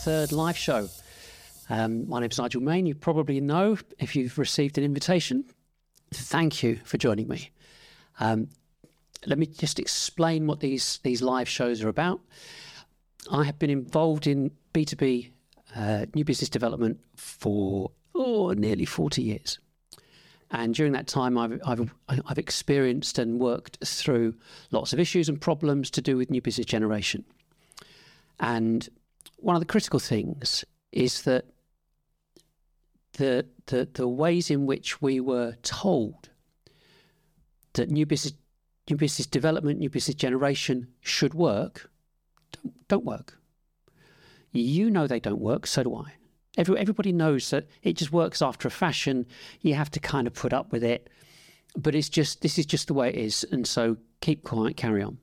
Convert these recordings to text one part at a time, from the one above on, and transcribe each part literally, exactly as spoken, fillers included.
third live show. Um, my name is Nigel Main. You probably know if you've received an invitation. Thank you for joining me. Um, let me just explain what these, these live shows are about. I have been involved in B two B uh, new business development for oh, nearly forty years. And during that time, I've, I've, I've experienced and worked through lots of issues and problems to do with new business generation. And one of the critical things is that the, the, the ways in which we were told that new business, new business development, new business generation should work, don't, don't work. You know they don't work, so do I. Every, everybody knows that it just works after a fashion. You have to kind of put up with it. But it's just, this is just the way it is. And so keep quiet, carry on.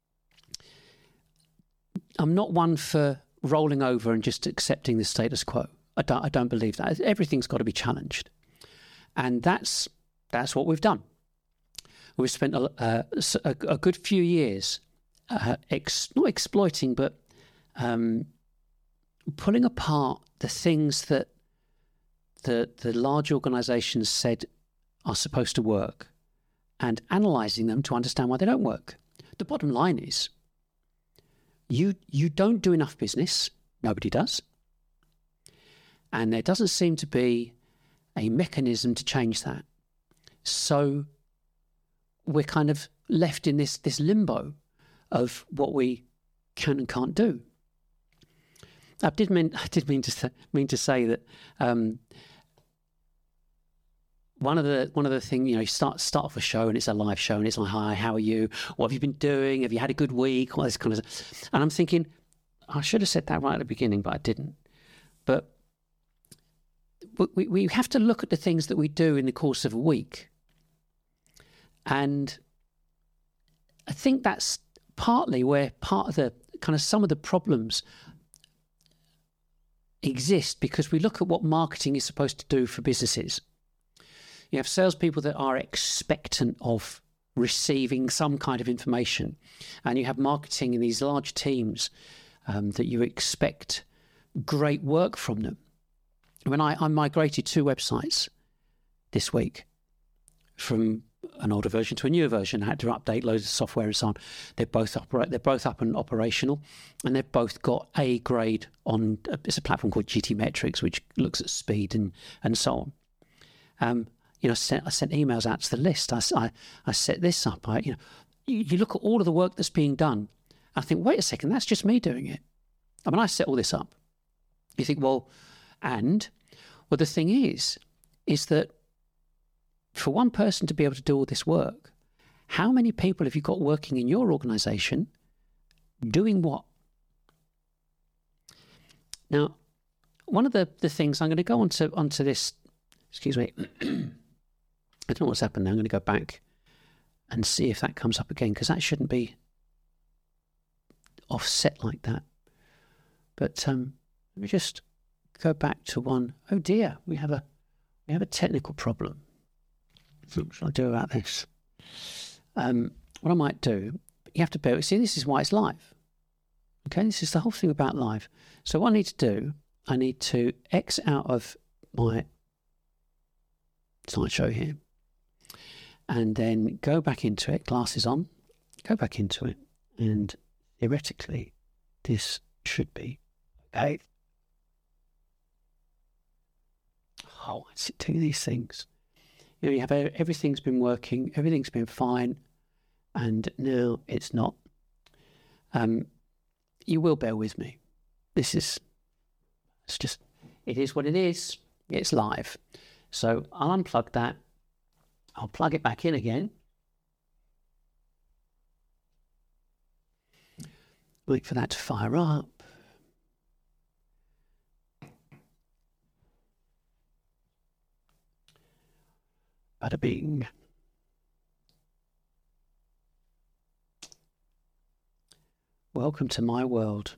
I'm not one for rolling over and just accepting the status quo. I don't, I don't believe that. Everything's got to be challenged. And that's, that's what we've done. We've spent a, a, a good few years uh, ex, not exploiting, but um, pulling apart the things that the the large organisations said are supposed to work and analysing them to understand why they don't work. The bottom line is you you don't do enough business. Nobody does. And there doesn't seem to be a mechanism to change that. So we're kind of left in this this limbo of what we can and can't do. I did mean I did mean to mean to say that um, one of the one of the things, you know, you start start off a show and it's a live show and it's like, hi, how are you? What have you been doing? Have you had a good week? All this kind of stuff. And I'm thinking, I should have said that right at the beginning, but I didn't. But we we have to look at the things that we do in the course of a week, and I think that's partly where part of the kind of some of the problems exist, because we look at what marketing is supposed to do for businesses. You have salespeople that are expectant of receiving some kind of information, and you have marketing in these large teams um, that you expect great work from them. When I, I migrated two websites this week from an older version to a newer version, I had to update loads of software and so on. They're both operate. They're both up and operational, and they've both got A grade on. It's a platform called G T Metrics, which looks at speed and and so on. Um, you know, I sent, I sent emails out to the list. I, I, I set this up. I, you know, you, you look at all of the work that's being done. I think, wait a second, that's just me doing it. I mean, I set all this up. You think, well, and well, the thing is, is that for one person to be able to do all this work, how many people have you got working in your organisation doing what? Now, one of the, the things, I'm going to go on to, onto this, excuse me, I don't know what's happened there. I'm going to go back and see if that comes up again, because that shouldn't be offset like that. But um, let me just go back to one. Oh dear, we have a we have a technical problem. What shall I do about this? Um, what I might do, you have to bear with. See, this is why it's live. Okay, this is the whole thing about live. So what I need to do, I need to X out of my slideshow here, and then go back into it, glasses on, go back into it, and theoretically, this should be okay. Oh, it's doing these things. You know, you have everything's been working, everything's been fine, and now it's not. Um, you will bear with me. This is, it's just, it is what it is. It's live. So I'll unplug that. I'll plug it back in again. Wait for that to fire up. Bada bing. Welcome to my world.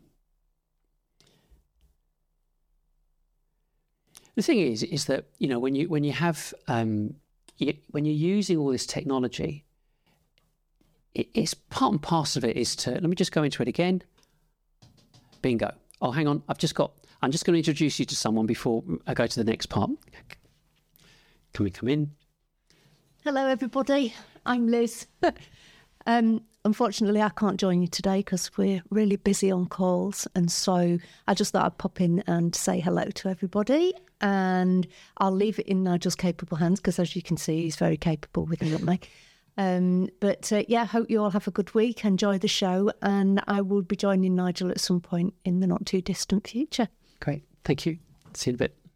The thing is, is that, you know, when you when you have um, you, when you're using all this technology, it, it's part and parcel of it is to. Let me just go into it again. Bingo. Oh, hang on. I've just got I'm just going to introduce you to someone before I go to the next part. Can we come in? Hello, everybody. I'm Liz. um, unfortunately, I can't join you today because we're really busy on calls. And so I just thought I'd pop in and say hello to everybody. And I'll leave it in Nigel's capable hands because, as you can see, he's very capable with it, me. Um, but uh, yeah, hope you all have a good week. Enjoy the show. And I will be joining Nigel at some point in the not too distant future. Great. Thank you. See you in a bit.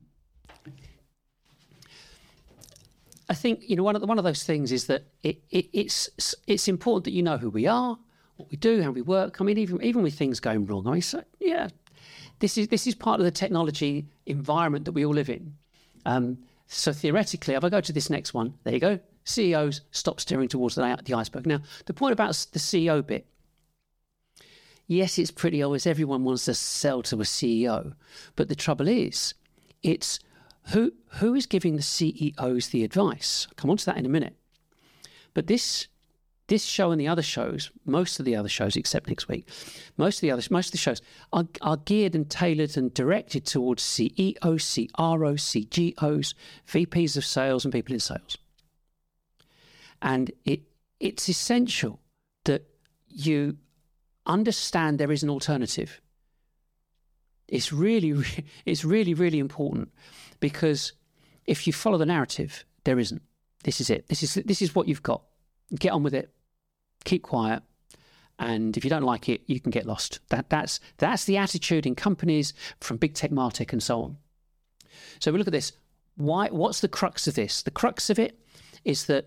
I think, you know, one of the, one of those things is that it, it, it's it's important that you know who we are, what we do, how we work. I mean, even even with things going wrong. I mean, so, yeah, this is this is part of the technology environment that we all live in. Um, so theoretically, if I go to this next one, there you go. C E Os stop steering towards the, the iceberg. Now, the point about the C E O bit. Yes, it's pretty obvious. Everyone wants to sell to a C E O, but the trouble is, it's Who who is giving the C E Os the advice? I'll come on to that in a minute. But this this show and the other shows, most of the other shows except next week, most of the others, most of the shows are, are geared and tailored and directed towards C E Os, C R Os, C G Os, V Ps of sales and people in sales. And it it's essential that you understand there is an alternative. It's really, it's really, really important. Because if you follow the narrative, there isn't. This is it. This is this is what you've got. Get on with it. Keep quiet. And if you don't like it, you can get lost. That that's that's the attitude in companies from big tech, martech, and so on. So we look at this. Why? What's the crux of this? The crux of it is that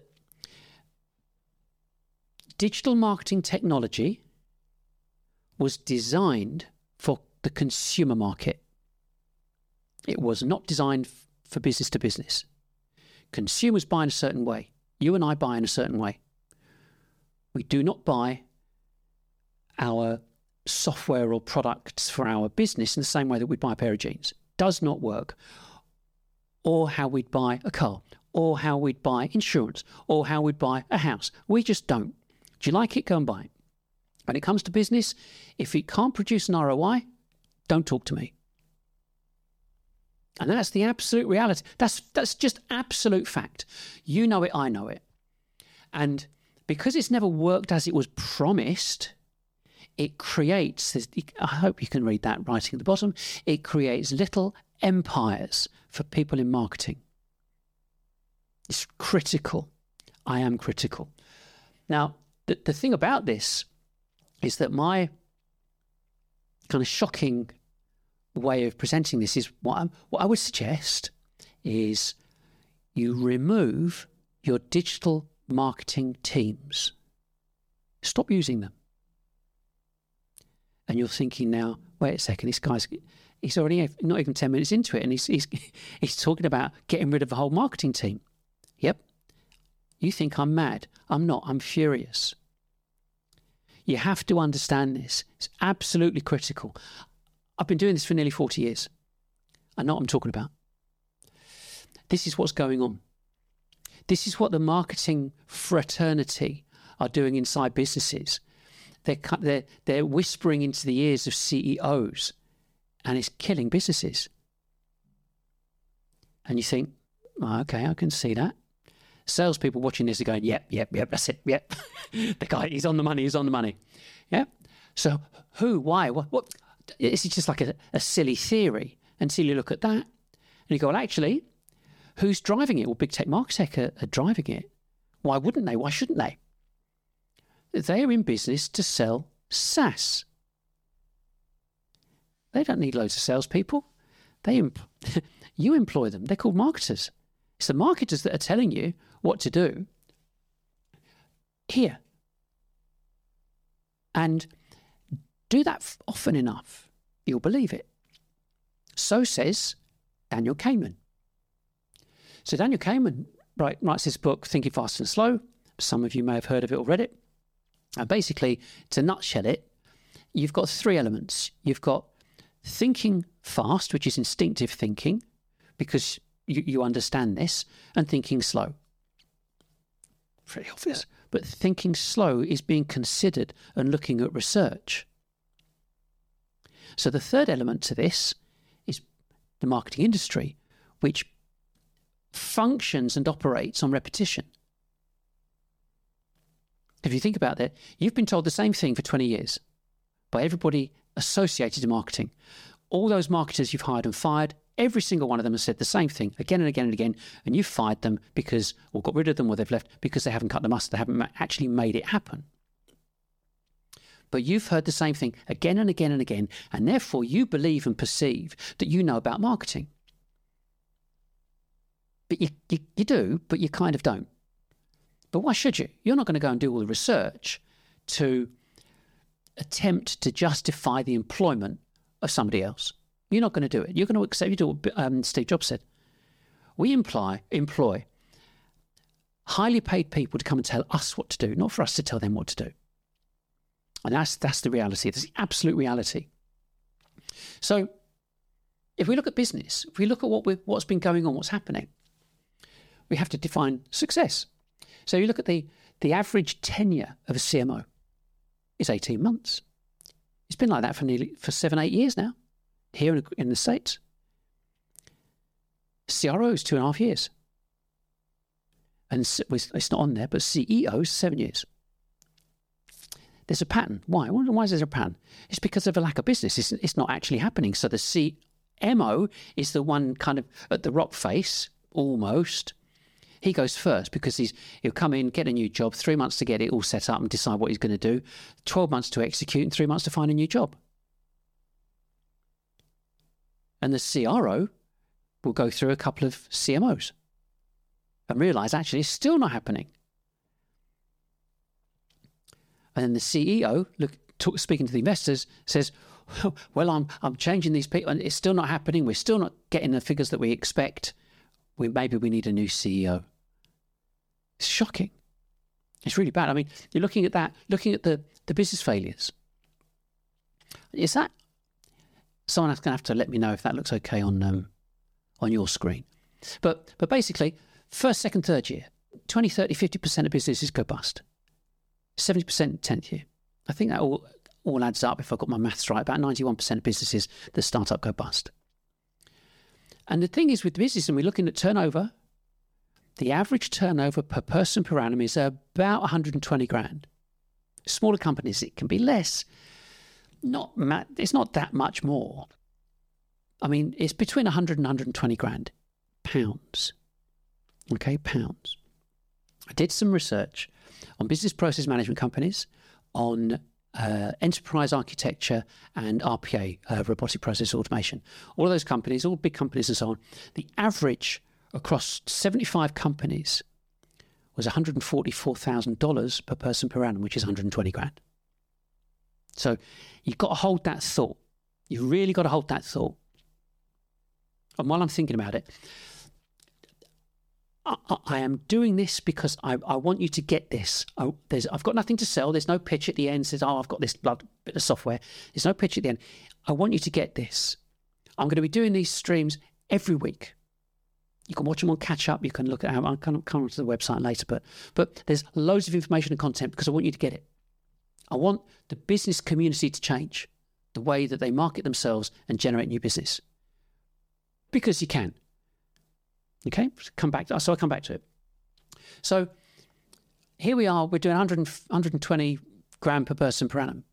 digital marketing technology was designed for the consumer market. It was not designed f- for business to business. Consumers buy in a certain way. You and I buy in a certain way. We do not buy our software or products for our business in the same way that we buy a pair of jeans. Does not work. Or how we'd buy a car, or how we'd buy insurance, or how we'd buy a house. We just don't. Do you like it? Go and buy it. When it comes to business, if it can't produce an R O I, don't talk to me. And that's the absolute reality. That's that's just absolute fact. You know it, I know it. And because it's never worked as it was promised, it creates, I hope you can read that writing at the bottom, it creates little empires for people in marketing. It's critical. I am critical. Now, the, the thing about this is that my kind of shocking way of presenting this is what, I'm, what I would suggest is you remove your digital marketing teams. Stop using them. And you're thinking now, wait a second, this guy's, he's already not even ten minutes into it and he's, he's, he's talking about getting rid of the whole marketing team. Yep. You think I'm mad. I'm not. I'm furious. You have to understand this. It's absolutely critical. I've been doing this for nearly forty years. I know what I'm talking about. This is what's going on. This is what the marketing fraternity are doing inside businesses. They're, they're, they're whispering into the ears of C E Os, and it's killing businesses. And you think, oh, okay, I can see that. Salespeople watching this are going, yep, yep, yep, that's it, yep. The guy, he's on the money, he's on the money. Yeah. So who, why, what, what? This is just like a, a silly theory until you look at that and you go, well, actually, who's driving it? Well, big tech, marketech are, are driving it. Why wouldn't they? Why shouldn't they? They are in business to sell SaaS. They don't need loads of salespeople. They imp- you employ them. They're called marketers. It's the marketers that are telling you what to do here. And do that often enough, you'll believe it. So says Daniel Kahneman. So Daniel Kahneman write, writes this book, Thinking Fast and Slow. Some of you may have heard of it or read it. And basically, to nutshell it, you've got three elements. You've got thinking fast, which is instinctive thinking, because you, you understand this, and thinking slow. Pretty obvious. But thinking slow is being considered and looking at research. So the third element to this is the marketing industry, which functions and operates on repetition. If you think about that, you've been told the same thing for twenty years by everybody associated to marketing. All those marketers you've hired and fired, every single one of them has said the same thing again and again and again, and you've fired them because, or got rid of them, or they've left because they haven't cut the mustard, they haven't actually made it happen. But you've heard the same thing again and again and again, and therefore you believe and perceive that you know about marketing. But you, you, you do, but you kind of don't. But why should you? You're not going to go and do all the research to attempt to justify the employment of somebody else. You're not going to do it. You're going to accept, you do what um, Steve Jobs said. We imply, employ highly paid people to come and tell us what to do, not for us to tell them what to do. And that's that's the reality. That's the absolute reality. So if we look at business, if we look at what we what's been going on, what's happening, we have to define success. So you look at the, the average tenure of a C M O is eighteen months. It's been like that for nearly for seven, eight years now, here in, in the States. C R O is two and a half years. And it's not on there, but C E O is seven years. There's a pattern. Why? Why is there a pattern? It's because of a lack of business. It's, it's not actually happening. So the C M O is the one kind of at the rock face, almost. He goes first because he's he'll come in, get a new job, three months to get it all set up and decide what he's going to do, twelve months to execute, and three months to find a new job. And the C R O will go through a couple of C M Os and realise actually it's still not happening. And then the C E O, look, talk, speaking to the investors, says, well, I'm I'm changing these people and it's still not happening. We're still not getting the figures that we expect. We, maybe we need a new C E O. It's shocking. It's really bad. I mean, you're looking at that, looking at the, the business failures. Is that... Someone's going to have to let me know if that looks okay on um, on your screen. But but basically, first, second, third year, twenty, thirty, fifty percent of businesses go bust. seventy percent tenth year. I think that all, all adds up, if I've got my maths right, about ninety-one percent of businesses that start up go bust. And the thing is with business, and we're looking at turnover, the average turnover per person per annum is about one hundred twenty grand. Smaller companies, it can be less. Not ma- It's not that much more. I mean, it's between one hundred and one hundred twenty grand pounds. Okay, pounds. I did some research on business process management companies, on uh, enterprise architecture and R P A, uh, robotic process automation. All of those companies, all big companies and so on, the average across seventy-five companies was one hundred forty-four thousand dollars per person per annum, which is one hundred twenty grand. So you've got to hold that thought. You've really got to hold that thought. And while I'm thinking about it, I, I am doing this because I, I want you to get this. I, there's, I've got nothing to sell. There's no pitch at the end that says, oh, I've got this blood, bit of software. There's no pitch at the end. I want you to get this. I'm going to be doing these streams every week. You can watch them on Catch Up. You can look at how I'll come onto the website later. But, but there's loads of information and content because I want you to get it. I want the business community to change the way that they market themselves and generate new business. Because you can. Okay, come back. To, so I come back to it. So here we are. We're doing one hundred, one hundred twenty grand per person per annum.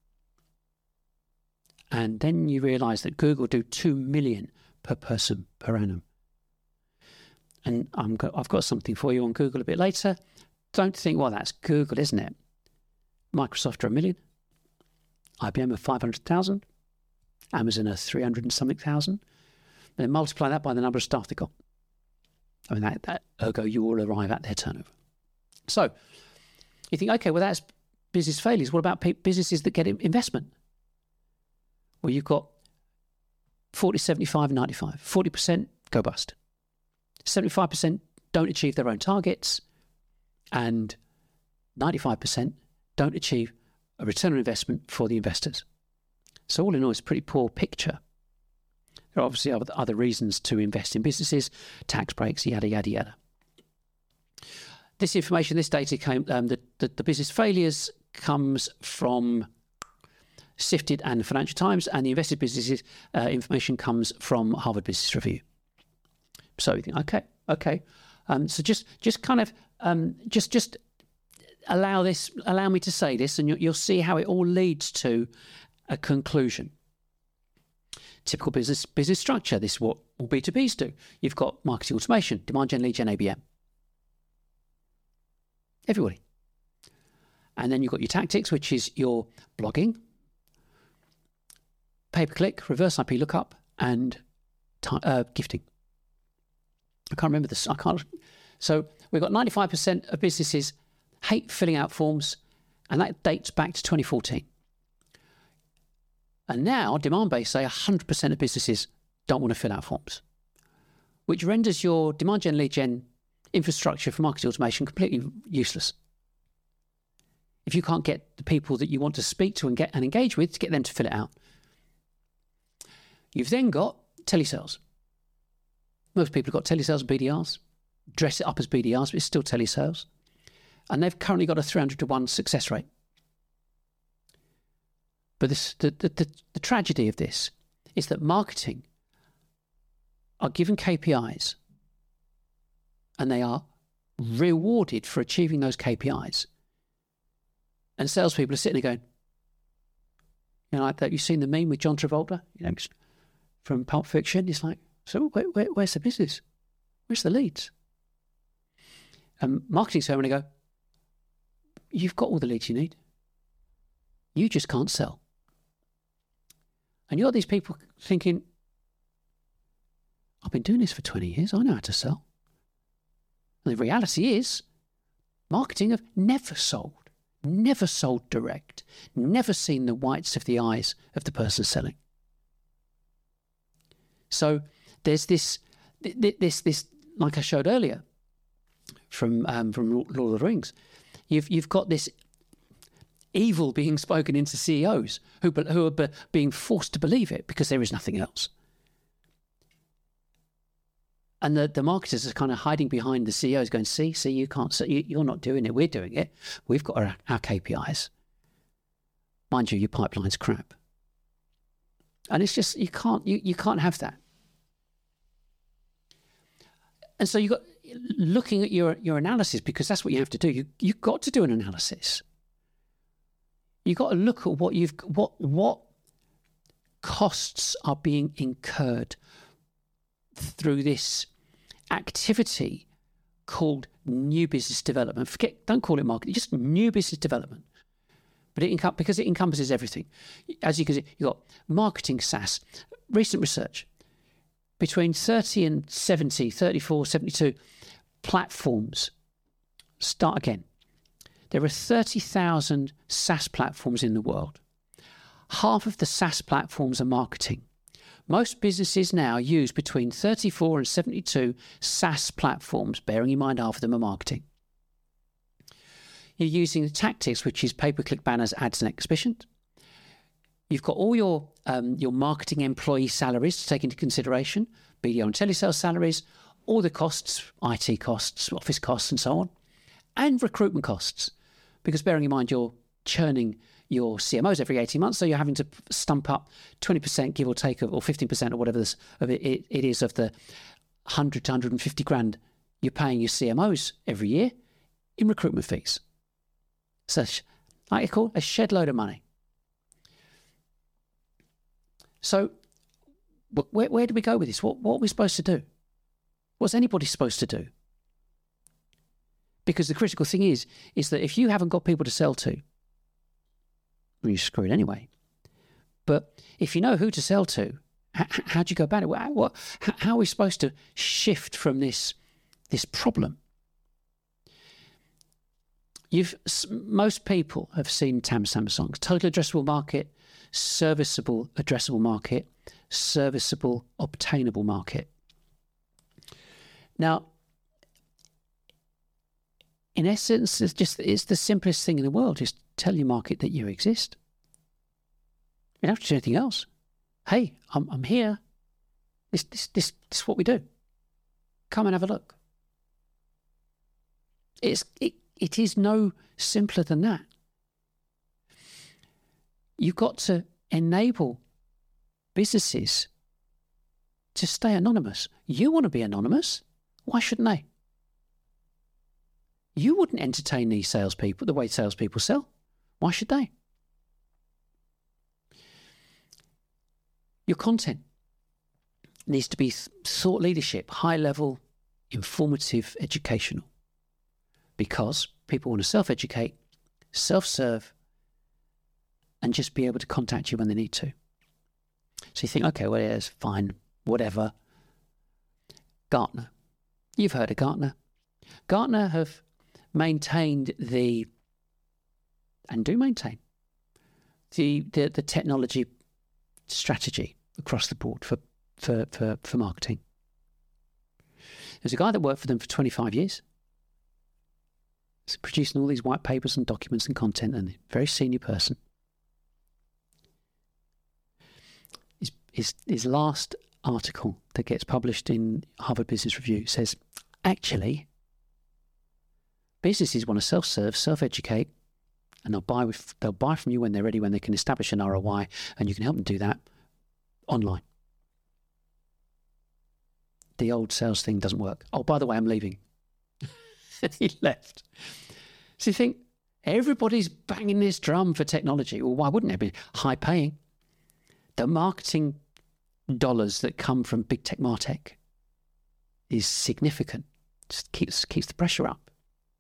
And then you realise that Google do two million per person per annum. And I'm go, I've got something for you on Google a bit later. Don't think, well, that's Google, isn't it? Microsoft are a million. I B M are five hundred thousand. Amazon are three hundred and something thousand. Then multiply that by the number of staff they got. I mean, that, that ergo, you all arrive at their turnover. So you think, okay, well, that's business failures. What about businesses that get investment? Well, you've got forty, seventy-five, ninety-five. forty percent go bust. seventy-five percent don't achieve their own targets. And ninety-five percent don't achieve a return on investment for the investors. So all in all, it's a pretty poor picture. There are obviously other reasons to invest in businesses, tax breaks, yada, yada, yada. This information, this data came, um, the, the, the business failures comes from Sifted and the Financial Times, and the Invested Businesses uh, information comes from Harvard Business Review. So you think, okay, okay. Um, so just just kind of um, just just allow this, allow me to say this, and you, you'll see how it all leads to a conclusion. Typical business business structure. This is what all B two Bs do. You've got marketing automation, demand gen, lead gen, A B M. Everybody. And then you've got your tactics, which is your blogging, pay-per-click, reverse I P lookup, and uh, gifting. I can't remember this. I can't. So we've got ninety-five percent of businesses hate filling out forms, and that dates back to twenty fourteen. And now Demandbase say one hundred percent of businesses don't want to fill out forms, which renders your demand gen, lead gen infrastructure for marketing automation completely useless. If you can't get the people that you want to speak to and get and engage with to get them to fill it out. You've then got telesales. Most people have got telesales and B D Rs, dress it up as B D Rs, but it's still telesales. And they've currently got a three hundred to one success rate. But this, the, the, the, the tragedy of this is that marketing are given K P Is and they are rewarded for achieving those K P Is. And salespeople are sitting there going, you know, like that. You've seen the meme with John Travolta, you know, from Pulp Fiction. It's like, so where, where, where's the business? Where's the leads? And marketing firm, and they go, you've got all the leads you need. You just can't sell. And you've got these people thinking, I've been doing this for twenty years. I know how to sell. And the reality is, marketing have never sold. Never sold direct, never seen the whites of the eyes of the person selling. So there's this, this, this, like I showed earlier from um, from Lord of the Rings. You've you've got this evil being spoken into C E Os who who are be, being forced to believe it because there is nothing else. And the, the marketers are kind of hiding behind the C E Os going, see, see, you can't, so you, you're not doing it. We're doing it. We've got our, our K P Is. Mind you, your pipeline's crap. And it's just, you can't, you, you can't have that. And so you've got, looking at your, your analysis, because that's what you have to do. You, you've got to do an analysis. You've got to look at what you've, what, what costs are being incurred through this activity called new business development. Forget, don't call it marketing, just new business development. But it encom- because it encompasses everything. As you can see, you've got marketing SaaS. Recent research, between thirty and seventy, thirty-four, seventy-two platforms. Start again. There are thirty thousand SaaS platforms in the world. Half of the SaaS platforms are marketing. Most businesses now use between thirty-four and seventy-two SaaS platforms, bearing in mind half of them are marketing. You're using the tactics, which is pay-per-click banners, ads and exhibitions. You've got all your um, your marketing employee salaries to take into consideration, B D O and telesales salaries, all the costs, I T costs, office costs and so on, and recruitment costs. Because bearing in mind you're churning your C M Os every eighteen months, so you're having to stump up twenty percent, give or take, or fifteen percent, or whatever this, of it, it, it is, of the one hundred to one hundred fifty grand you're paying your C M Os every year in recruitment fees. So, like you call a shed load of money. So, where, where do we go with this? What, what are we supposed to do? What's anybody supposed to do? Because the critical thing is, is that if you haven't got people to sell to, well, you're screwed anyway. But if you know who to sell to, how, how do you go about it? What, what, how are we supposed to shift from this, this problem? You've most people have seen Tam Sam songs: total addressable market, serviceable addressable market, serviceable obtainable market. Now, in essence, it's just it's the simplest thing in the world. Just tell your market that you exist. You don't have to do anything else. Hey, I'm I'm here. This this this this is what we do. Come and have a look. It's it it is no simpler than that. you've got to enable businesses to stay anonymous. You want to be anonymous. Why shouldn't they? You wouldn't entertain these salespeople the way salespeople sell. Why should they? Your content needs to be thought leadership, high level, informative, educational. Because people want to self-educate, self-serve, and just be able to contact you when they need to. So you think, okay, well, yeah, it's fine, whatever. Gartner. You've heard of Gartner. Gartner have maintained the, and do maintain, the the, the technology strategy across the board for, for, for, for marketing. There's a guy that worked for them for twenty-five years. He's producing all these white papers and documents and content, and a very senior person. His, his, his last article that gets published in Harvard Business Review says, actually, businesses want to self-serve, self-educate, and they'll buy with, they'll buy from you when they're ready, when they can establish an R O I, and you can help them do that online. The old sales thing doesn't work. Oh, by the way, I'm leaving. And he left. So you think, everybody's banging this drum for technology. Well, why wouldn't it be? High paying. The marketing dollars that come from big tech martech is significant. Just keeps keeps the pressure up.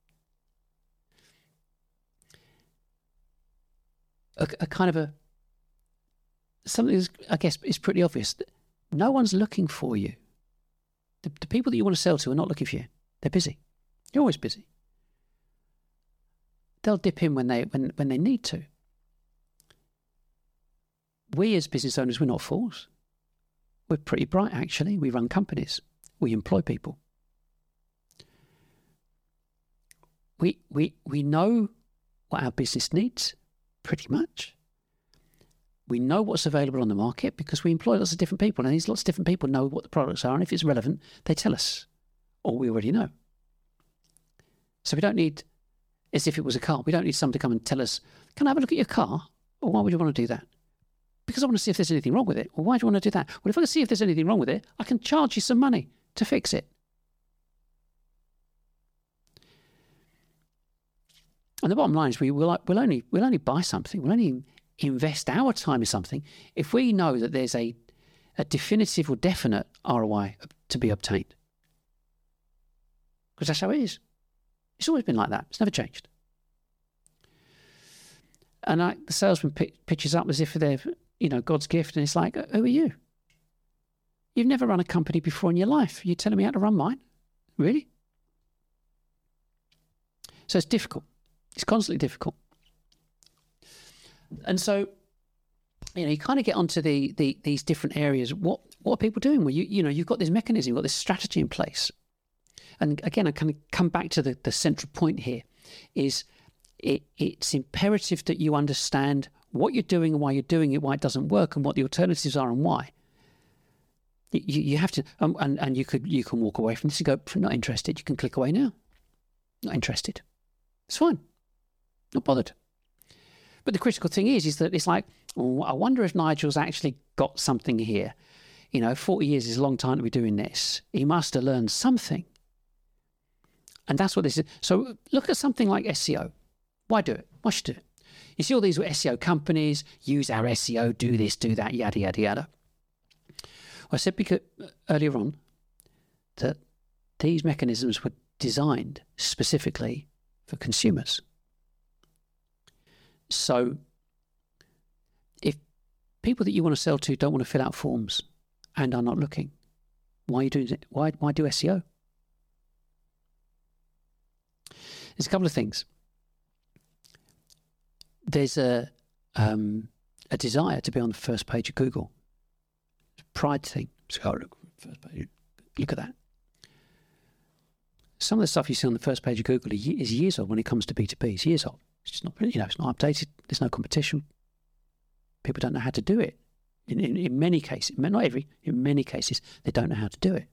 A, a kind of a something is, I guess, is pretty obvious. No one's looking for you. The, the people that you want to sell to are not looking for you. They're busy. You're always busy. They'll dip in when they when, when they need to. We as business owners, we're not fools. We're pretty bright, actually. We run companies. We employ people. We we we know what our business needs, pretty much. We know what's available on the market because we employ lots of different people, and these lots of different people know what the products are, and if it's relevant, they tell us, or we already know. So we don't need, as if it was a car, we don't need someone to come and tell us, can I have a look at your car? Or why would you want to do that? Because I want to see if there's anything wrong with it. Well, why do you want to do that? Well, if I can see if there's anything wrong with it, I can charge you some money to fix it. And the bottom line is we will we'll only, we'll only buy something, we'll only invest our time in something if we know that there's a, a definitive or definite R O I to be obtained. Because that's how it is. It's always been like that. It's never changed. And I, the salesman p- pitches up as if they're, you know, God's gift, and it's like, who are you? You've never run a company before in your life. You're telling me how to run mine? Really? So it's difficult. It's constantly difficult. And so, you know, you kind of get onto the, the these different areas. What what are people doing? Well, you you know, you've got this mechanism, you've got this strategy in place. And again, I kind of come back to the, the central point here, is it, it's imperative that you understand what you're doing and why you're doing it, why it doesn't work, and what the alternatives are and why. You, you have to, um, and, and you could you can walk away from this and go, not interested. You can click away now. Not interested. It's fine. Not bothered. But the critical thing is, is that it's like, oh, I wonder if Nigel's actually got something here. You know, forty years is a long time to be doing this. He must have learned something. And that's what this is. So look at something like S E O. Why do it? Why should do it? You see all these S E O companies, use our S E O, do this, do that, yada, yada, yada. Well, I said because, earlier on that these mechanisms were designed specifically for consumers. So if people that you want to sell to don't want to fill out forms and are not looking, why are you doing it? Why, why do S E O? There's a couple of things. There's a um, a desire to be on the first page of Google. It's a pride thing. So, oh, look, first page, look at that. Some of the stuff you see on the first page of Google is years old when it comes to B two B. It's years old. It's just not, you know, it's not updated. There's no competition. People don't know how to do it. In, in, in many cases, not every, in many cases, they don't know how to do it.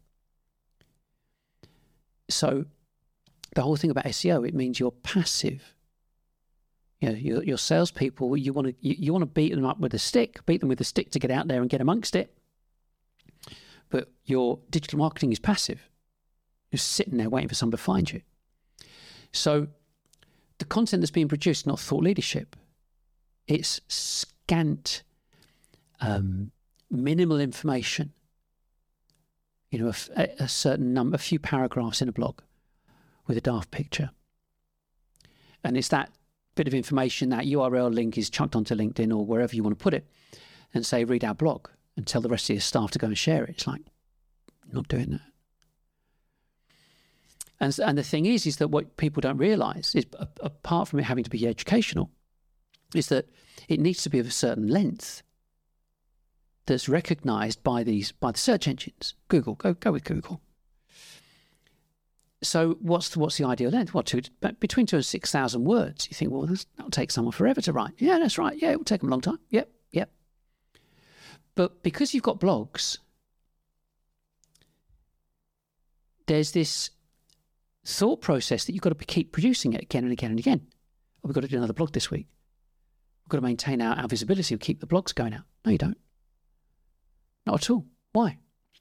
So the whole thing about S E O, it means you're passive. You know, your, your salespeople, you want to you, you want to beat them up with a stick, beat them with a stick to get out there and get amongst it. But your digital marketing is passive. You're sitting there waiting for someone to find you. So the content that's being produced is not thought leadership. It's scant, um, minimal information. You know, a, a certain number, a few paragraphs in a blog with a daft picture. And it's that bit of information, that U R L link is chucked onto LinkedIn or wherever you want to put it and say, read our blog, and tell the rest of your staff to go and share it. It's like, not doing that. And, and the thing is, is that what people don't realise is, apart from it having to be educational, is that it needs to be of a certain length that's recognised by these by the search engines. Google, go go with Google. So what's the, what's the ideal length? What, two, between two and six thousand words? You think, well, that'll take someone forever to write. Yeah, that's right. Yeah, it will take them a long time. Yep, yep. But because you've got blogs, there's this thought process that you've got to keep producing it again and again and again. Oh, we've got to do another blog this week. We've got to maintain our, our visibility. We'll keep the blogs going out. No, you don't. Not at all. Why?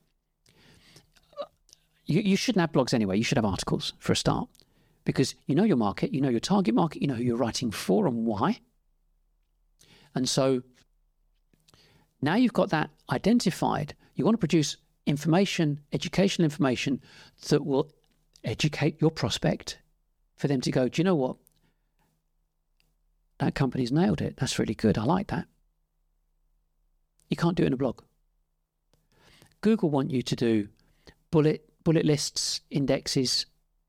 You, you shouldn't have blogs anyway. You should have articles for a start, because you know your market, you know your target market, you know who you're writing for and why. And so now you've got that identified. You want to produce information, educational information that will educate your prospect for them to go, do you know what? That company's nailed it. That's really good. I like that. You can't do it in a blog. Google want you to do bullet bullet lists, indexes,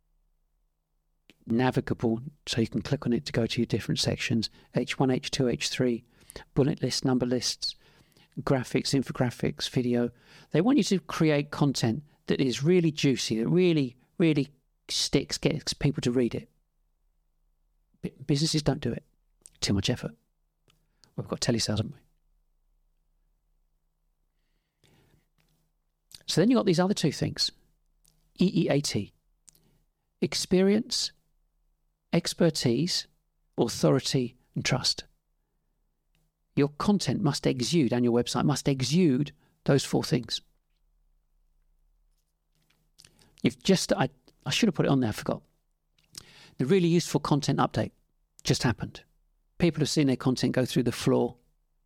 navigable, so you can click on it to go to your different sections, H one, H two, H three, bullet lists, number lists, graphics, infographics, video. They want you to create content that is really juicy, that really, really sticks, gets people to read it. B- businesses don't do it. Too much effort. We've got telesales, haven't we? So then you've got these other two things. E E A T. Experience, expertise, authority, and trust. Your content must exude, and your website must exude those four things. You've just, I, I should have put it on there, I forgot. The really useful content update just happened. People have seen their content go through the floor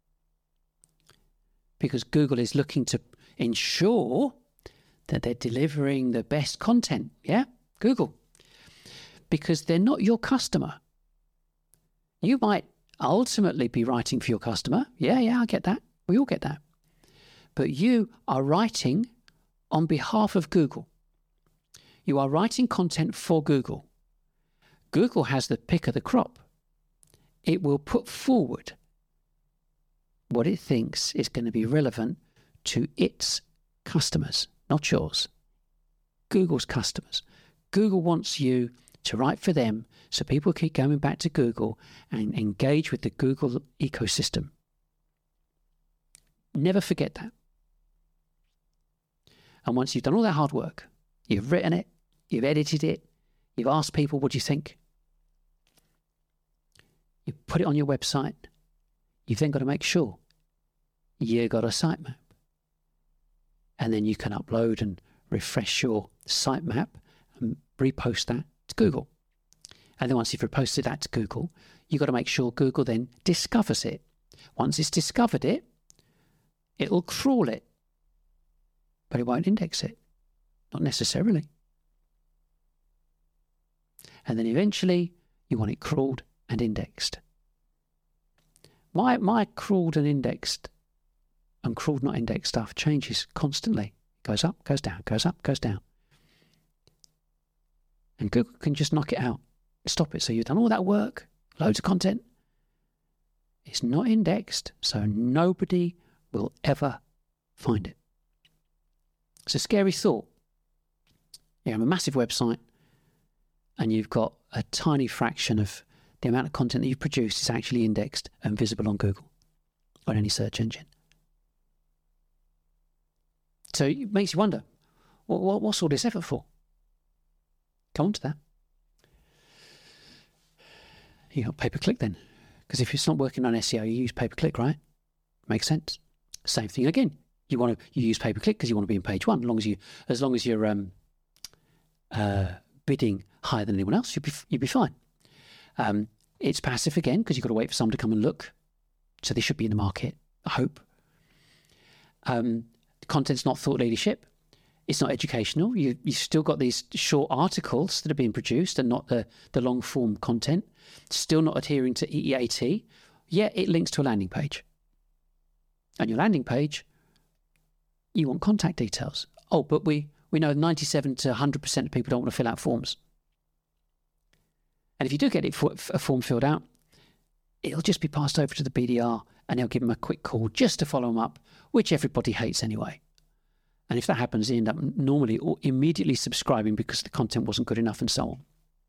because Google is looking to ensure that they're delivering the best content. Yeah, Google. Because they're not your customer. You might ultimately be writing for your customer. Yeah, yeah, I get that. We all get that. But you are writing on behalf of Google. You are writing content for Google. Google has the pick of the crop. It will put forward what it thinks is going to be relevant to its customers, not yours. Google's customers. Google wants you to write for them so people keep going back to Google and engage with the Google ecosystem. Never forget that. And once you've done all that hard work, you've written it, you've edited it, you've asked people, what do you think? You put it on your website. You've then got to make sure you've got a sitemap. And then you can upload and refresh your sitemap and repost that to Google. And then once you've reposted that to Google, you've got to make sure Google then discovers it. Once it's discovered it, it'll crawl it, but it won't index it. Not necessarily. And then eventually you want it crawled and indexed. My, my crawled and indexed and crawled not indexed stuff changes constantly. Goes up, goes down, goes up, goes down. And Google can just knock it out. Stop it. So you've done all that work, loads of content. It's not indexed, so nobody will ever find it. It's a scary thought. You have a massive website and you've got a tiny fraction of the amount of content that you've produced is actually indexed and visible on Google or any search engine. So it makes you wonder, well, what's all this effort for? Come on to that. You got pay-per-click then. Because if it's not working on S E O, you use pay-per-click, right? Makes sense. Same thing again. You want to you use pay-per-click because you want to be in page one. As long as you, as long as you're um, uh, bidding higher than anyone else, you'll be you'll be fine. Um, it's passive again because you've got to wait for someone to come and look. So they should be in the market. I hope. Um, content's not thought leadership. It's not educational. You you've still got these short articles that are being produced and not the the long form content. Still not adhering to E E A T. Yet it links to a landing page. And your landing page, you want contact details. Oh, but we, we know ninety-seven to one hundred percent of people don't want to fill out forms. And if you do get it for, a form filled out, it'll just be passed over to the B D R and they'll give them a quick call just to follow them up, which everybody hates anyway. And if that happens, they end up normally or immediately subscribing because the content wasn't good enough and so on.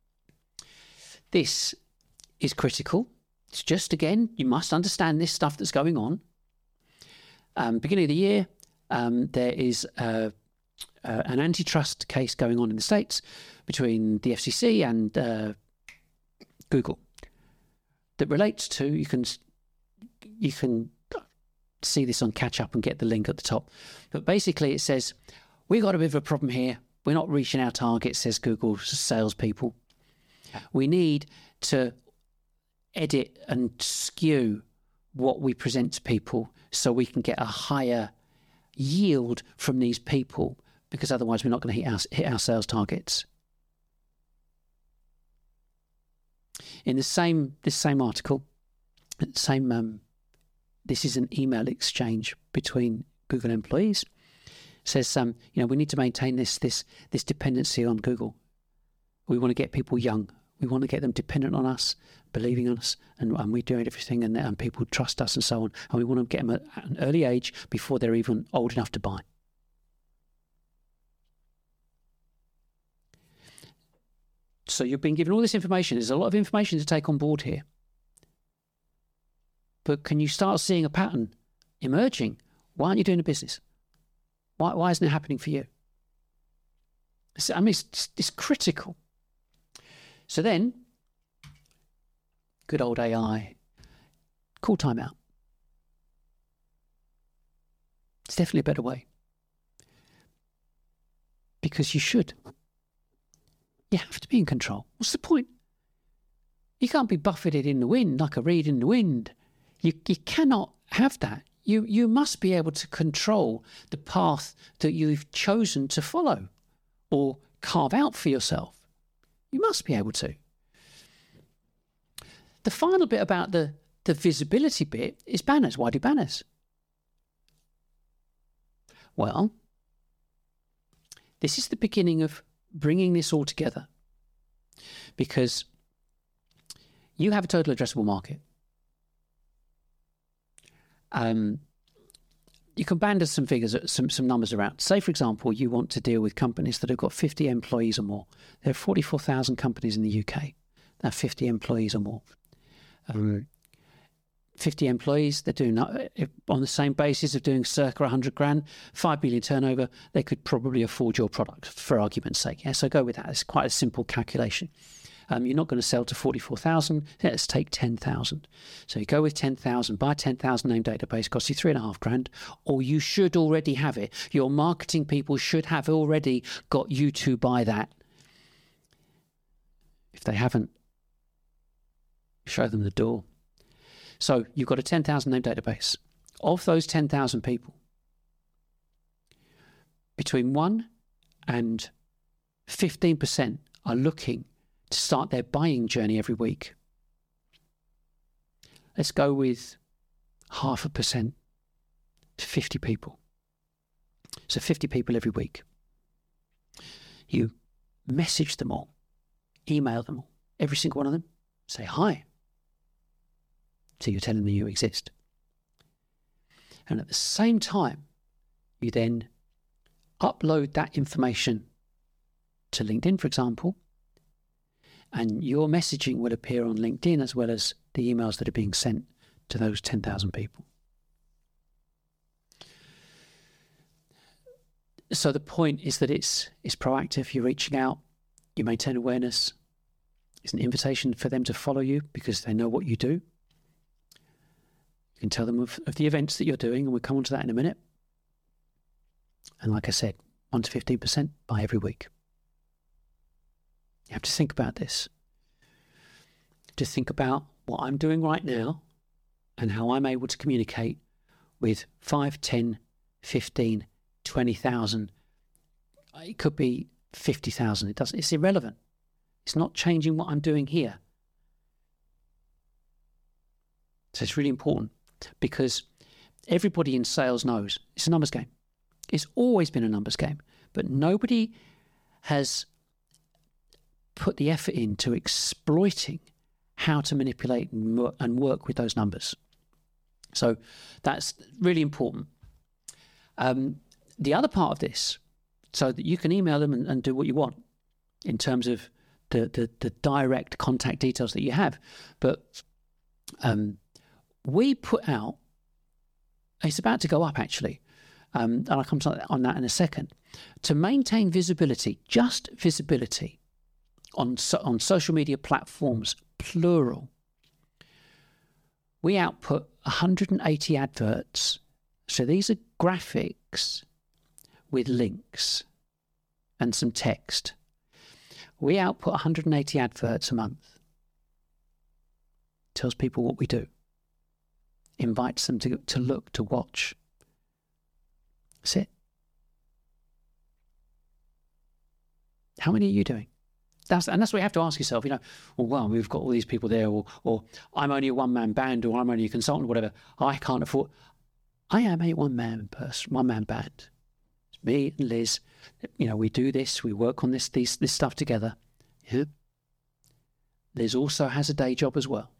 This is critical. It's just, again, you must understand this stuff that's going on. Um, beginning of the year, um, there is uh, uh, an antitrust case going on in the States between the F C C and uh, Google that relates to, you can you can see this on Catch Up and get the link at the top. But basically it says, we've got a bit of a problem here. We're not reaching our targets, says Google's salespeople. We need to edit and skew what we present to people so we can get a higher yield from these people, because otherwise we're not going to hit our, hit our sales targets. In the same this same article, same um, this is an email exchange between Google employees. It says, um, you know, we need to maintain this this this dependency on Google. We want to get people young. We want to get them dependent on us, believing on us, and, and we do everything, and, and people trust us and so on. And we want to get them at an early age before they're even old enough to buy. So you've been given all this information. There's a lot of information to take on board here. But can you start seeing a pattern emerging? Why aren't you doing a business? Why, why isn't it happening for you? It's, I mean, it's, it's critical. So then, good old A I, call timeout. It's definitely a better way. Because you should. You have to be in control. What's the point? You can't be buffeted in the wind like a reed in the wind. You you cannot have that. You you must be able to control the path that you've chosen to follow or carve out for yourself. You must be able to. The final bit about the, the visibility bit is banners. Why do banners? Well, this is the beginning of bringing this all together, because you have a total addressable market. Um, you can bandy some figures, some some numbers around. Say, for example, you want to deal with companies that have got fifty employees or more. There are forty-four thousand companies in the U K that have fifty employees or more. Um, fifty employees, they're doing, on the same basis of doing circa one hundred grand, five billion turnover, they could probably afford your product, for argument's sake. Yeah, so go with that. It's quite a simple calculation. Um, you're not going to sell to forty-four thousand. Let's take ten thousand. So you go with ten thousand, buy ten thousand name database, costs you three and a half grand, or you should already have it. Your marketing people should have already got you to buy that. If they haven't, show them the door. So you've got a ten thousand name database. Of those ten thousand people, between one and fifteen percent are looking to start their buying journey every week. Let's go with half a percent to fifty people. So fifty people every week. You message them all, email them all, every single one of them, say hi. So you're telling them you exist. And at the same time, you then upload that information to LinkedIn, for example, and your messaging will appear on LinkedIn as well as the emails that are being sent to those ten thousand people. So the point is that it's it's proactive. You're reaching out. You maintain awareness. It's an invitation for them to follow you because they know what you do. You can tell them of, of the events that you're doing, and we'll come on to that in a minute. And like I said, one to fifteen percent by every week. You have to think about this. To think about what I'm doing right now and how I'm able to communicate with five, ten, fifteen, twenty thousand. It could be fifty thousand. It doesn't, it's irrelevant. It's not changing what I'm doing here. So it's really important, because everybody in sales knows it's a numbers game. It's always been a numbers game, but nobody has put the effort into exploiting how to manipulate and work with those numbers. So that's really important. Um, the other part of this, so that you can email them and, and do what you want in terms of the, the, the direct contact details that you have. But um, we put out, it's about to go up actually, um, and I'll come on that in a second, to maintain visibility, just visibility on so, on social media platforms, plural. We output one hundred eighty adverts. So these are graphics with links and some text. We output one hundred eighty adverts a month. Tells people what we do. Invites them to, to look, to watch. That's it. How many are you doing? That's, and that's what you have to ask yourself, you know, well, well, we've got all these people there, or, or I'm only a one-man band, or I'm only a consultant, or whatever. I can't afford. I am a one-man person, one-man band. It's me and Liz. You know, we do this, we work on this, these, this stuff together. Yeah. Liz also has a day job as well.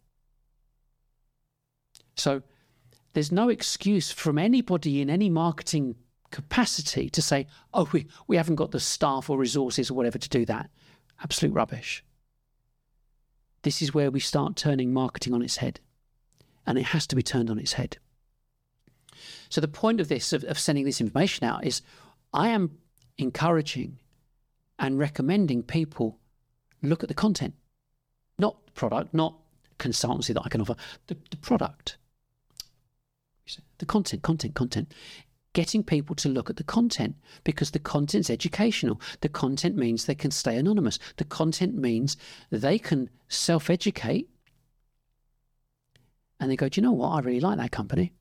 So there's no excuse from anybody in any marketing capacity to say, oh, we, we haven't got the staff or resources or whatever to do that. Absolute rubbish. This is where we start turning marketing on its head, and it has to be turned on its head. So the point of this, of, of sending this information out, is I am encouraging and recommending people look at the content, not the product, not consultancy that I can offer, the, the product, the content, content, content. Getting people to look at the content, because the content's educational. The content means they can stay anonymous. The content means they can self-educate, and they go, do you know what? I really like that company.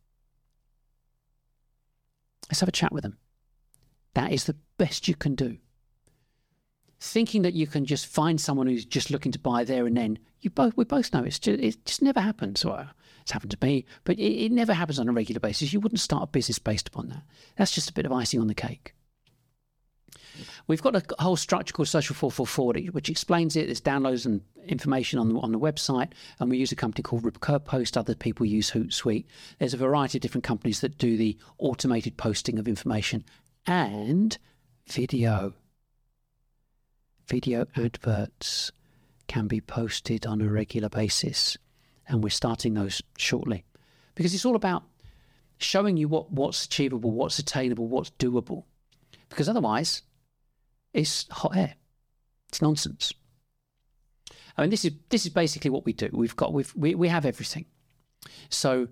Let's have a chat with them. That is the best you can do. Thinking that you can just find someone who's just looking to buy there and then, you both we both know it's just, it just never happens. Well, it's happened to me, but it, it never happens on a regular basis. You wouldn't start a business based upon that. That's just a bit of icing on the cake. We've got a whole structure called Social four four forty, which explains it. There's downloads and information on the, on the website, and we use a company called Ripcurve Post. Other people use Hootsuite. There's a variety of different companies that do the automated posting of information and video. Video adverts can be posted on a regular basis, and we're starting those shortly, because it's all about showing you what, what's achievable, what's attainable, what's doable, because otherwise it's hot air. It's nonsense. I mean, this is this is basically what we do. We've got we've, we we have everything. So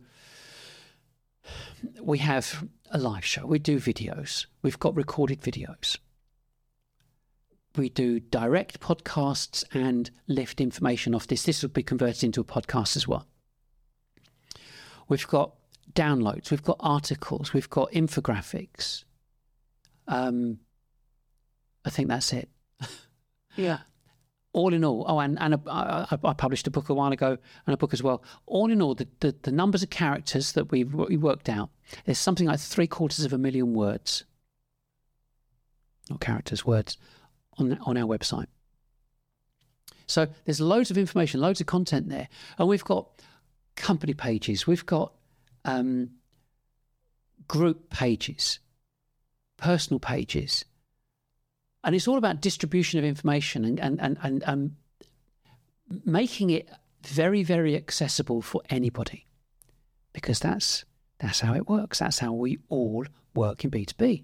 we have a live show. We do videos. We've got recorded videos. We do direct podcasts and lift information off this. This will be converted into a podcast as well. We've got downloads. We've got articles. We've got infographics. Um, I think that's it. Yeah. All in all, oh, and, and a, I, I published a book a while ago, and a book as well. All in all, the, the, the numbers of characters that we've we worked out, there's something like three quarters of a million words. Not characters, words. On, on our website. So there's loads of information, loads of content there. And we've got company pages, we've got um, group pages, personal pages. And it's all about distribution of information and, and, and, and um, making it very, very accessible for anybody. Because that's that's how it works. That's how we all work in B two B.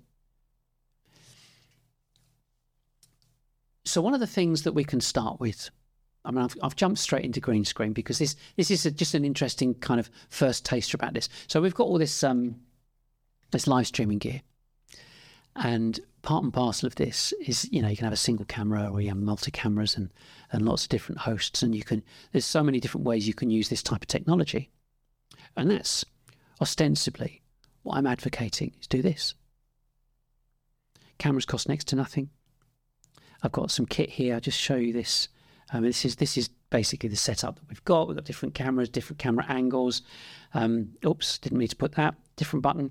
So one of the things that we can start with I mean, I've, I've jumped straight into green screen because this this is a, just an interesting kind of first taster about this. So we've got all this um, this live streaming gear, and part and parcel of this is, you know, you can have a single camera or you have multi cameras and and lots of different hosts, and you can. There's so many different ways you can use this type of technology, and that's ostensibly what I'm advocating is do this. Cameras cost next to nothing. I've got some kit here. I'll just show you this. Um, this is this is basically the setup that we've got. We've got different cameras, different camera angles. Um, oops, didn't mean to put that. Different button.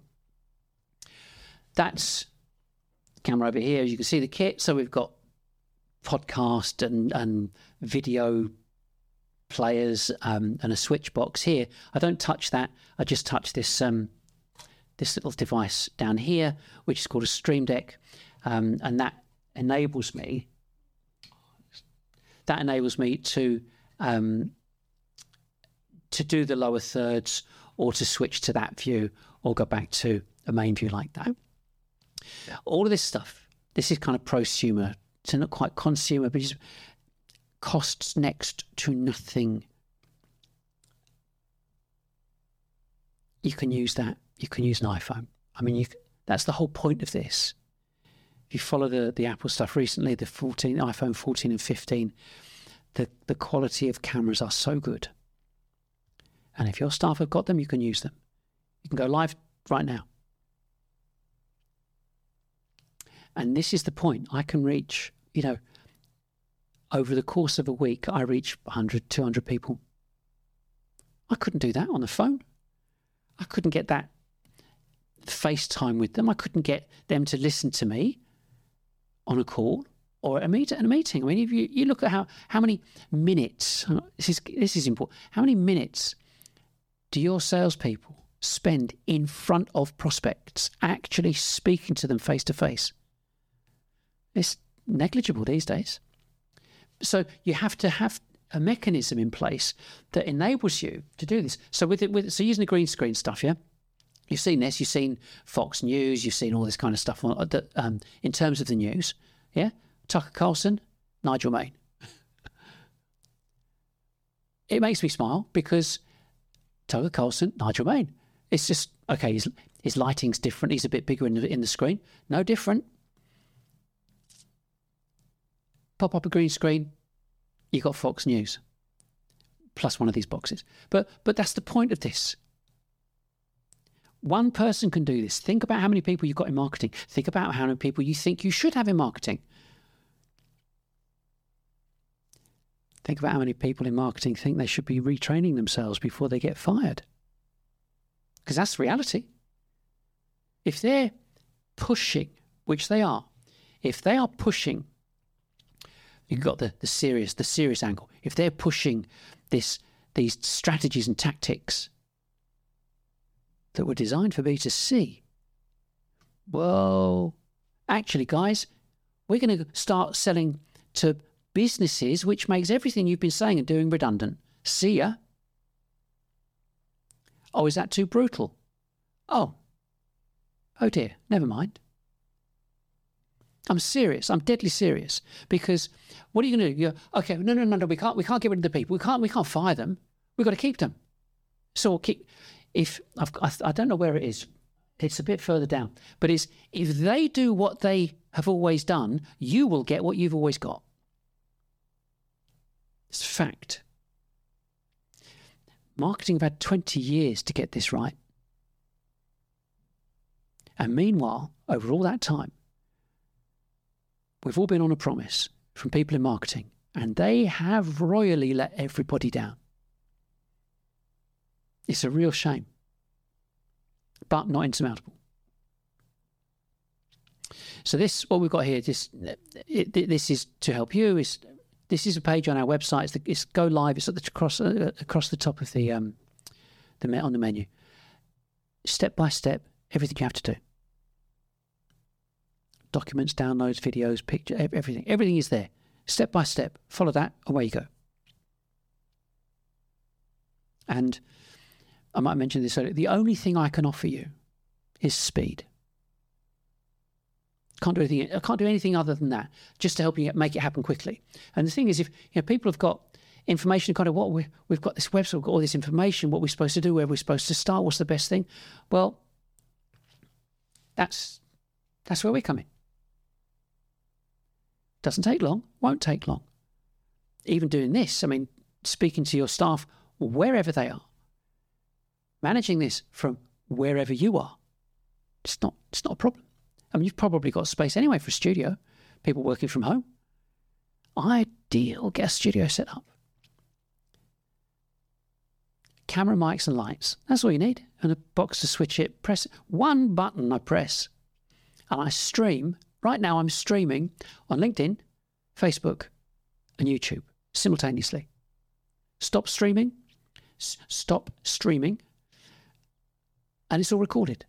That's the camera over here. As you can see the kit. So we've got podcast and, and video players um, and a switch box here. I don't touch that. I just touch this um, this little device down here, which is called a Stream Deck, um, and that enables me. That enables me to um, to do the lower thirds, or to switch to that view, or go back to a main view like that. All of this stuff, this is kind of prosumer. It's not quite consumer, but it costs next to nothing. You can use that. You can use an iPhone. I mean, you. That's the whole point of this. If you follow the, the Apple stuff recently, the fourteen, iPhone fourteen and fifteen, the, the quality of cameras are so good. And if your staff have got them, you can use them. You can go live right now. And this is the point. I can reach, you know, over the course of a week, I reach one hundred, two hundred people. I couldn't do that on the phone. I couldn't get that FaceTime with them. I couldn't get them to listen to me on a call or at a, meet, at a meeting. I mean, if you, you look at how, how many minutes, this is, this is important, how many minutes do your salespeople spend in front of prospects, actually speaking to them face to face? It's negligible these days. So you have to have a mechanism in place that enables you to do this. So with it, with so using the green screen stuff, yeah, you've seen this. You've seen Fox News. You've seen all this kind of stuff on, that, um, in terms of the news. Yeah, Tucker Carlson, Nigel Main. It makes me smile because Tucker Carlson, Nigel Main. It's just okay. His, his lighting's different. He's a bit bigger in the in the screen. No different. Pop up a green screen. You got Fox News plus one of these boxes. But but that's the point of this. One person can do this. Think about how many people you've got in marketing. Think about how many people you think you should have in marketing. Think about how many people in marketing think they should be retraining themselves before they get fired. Because that's the reality. If they're pushing, which they are, if they are pushing, you've got the, the serious, the serious angle. If they're pushing this, these strategies and tactics that were designed for B two C, well, actually, guys, we're going to start selling to businesses, which makes everything you've been saying and doing redundant. See ya. Oh, is that too brutal? Oh. Oh dear, never mind. I'm serious. I'm deadly serious. Because what are you going to do? You're, okay, no, no, no, no. We can't. We can't get rid of the people. We can't. We can't fire them. We've got to keep them. So we'll keep. If I've, I, I don't know where it is. It's a bit further down. But it's if they do what they have always done, you will get what you've always got. It's a fact. Marketing have had twenty years to get this right. And meanwhile, over all that time, we've all been on a promise from people in marketing, and they have royally let everybody down. It's a real shame, but not insurmountable. So this, what we've got here, this, it, this is to help you. Is this is a page on our website. It's, the, it's Go Live. It's at the across uh, across the top of the um the on the menu. Step by step, everything you have to do. Documents, downloads, videos, picture, everything. Everything is there. Step by step. Follow that. Away you go. And I might mention this earlier. The only thing I can offer you is speed. Can't do anything. I can't do anything other than that. Just to help you make it happen quickly. And the thing is, if you know, people have got information, kind of what we, we've got this website, we've got all this information, what we're supposed to do, where we're supposed to start, what's the best thing. Well, that's that's where we come in. Doesn't take long, won't take long. Even doing this, I mean, speaking to your staff wherever they are, managing this from wherever you are, it's not, it's not a problem. I mean, you've probably got space anyway for a studio, people working from home. Ideal, get a studio set up. Camera, mics and lights. That's all you need. And a box to switch it. Press one button I press. And I stream. Right now I'm streaming on LinkedIn, Facebook and YouTube simultaneously. Stop streaming. S- stop streaming. And it's all recorded.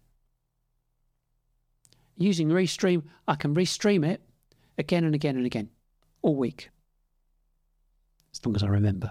Using Restream, I can restream it again and again and again. All week. As long as I remember.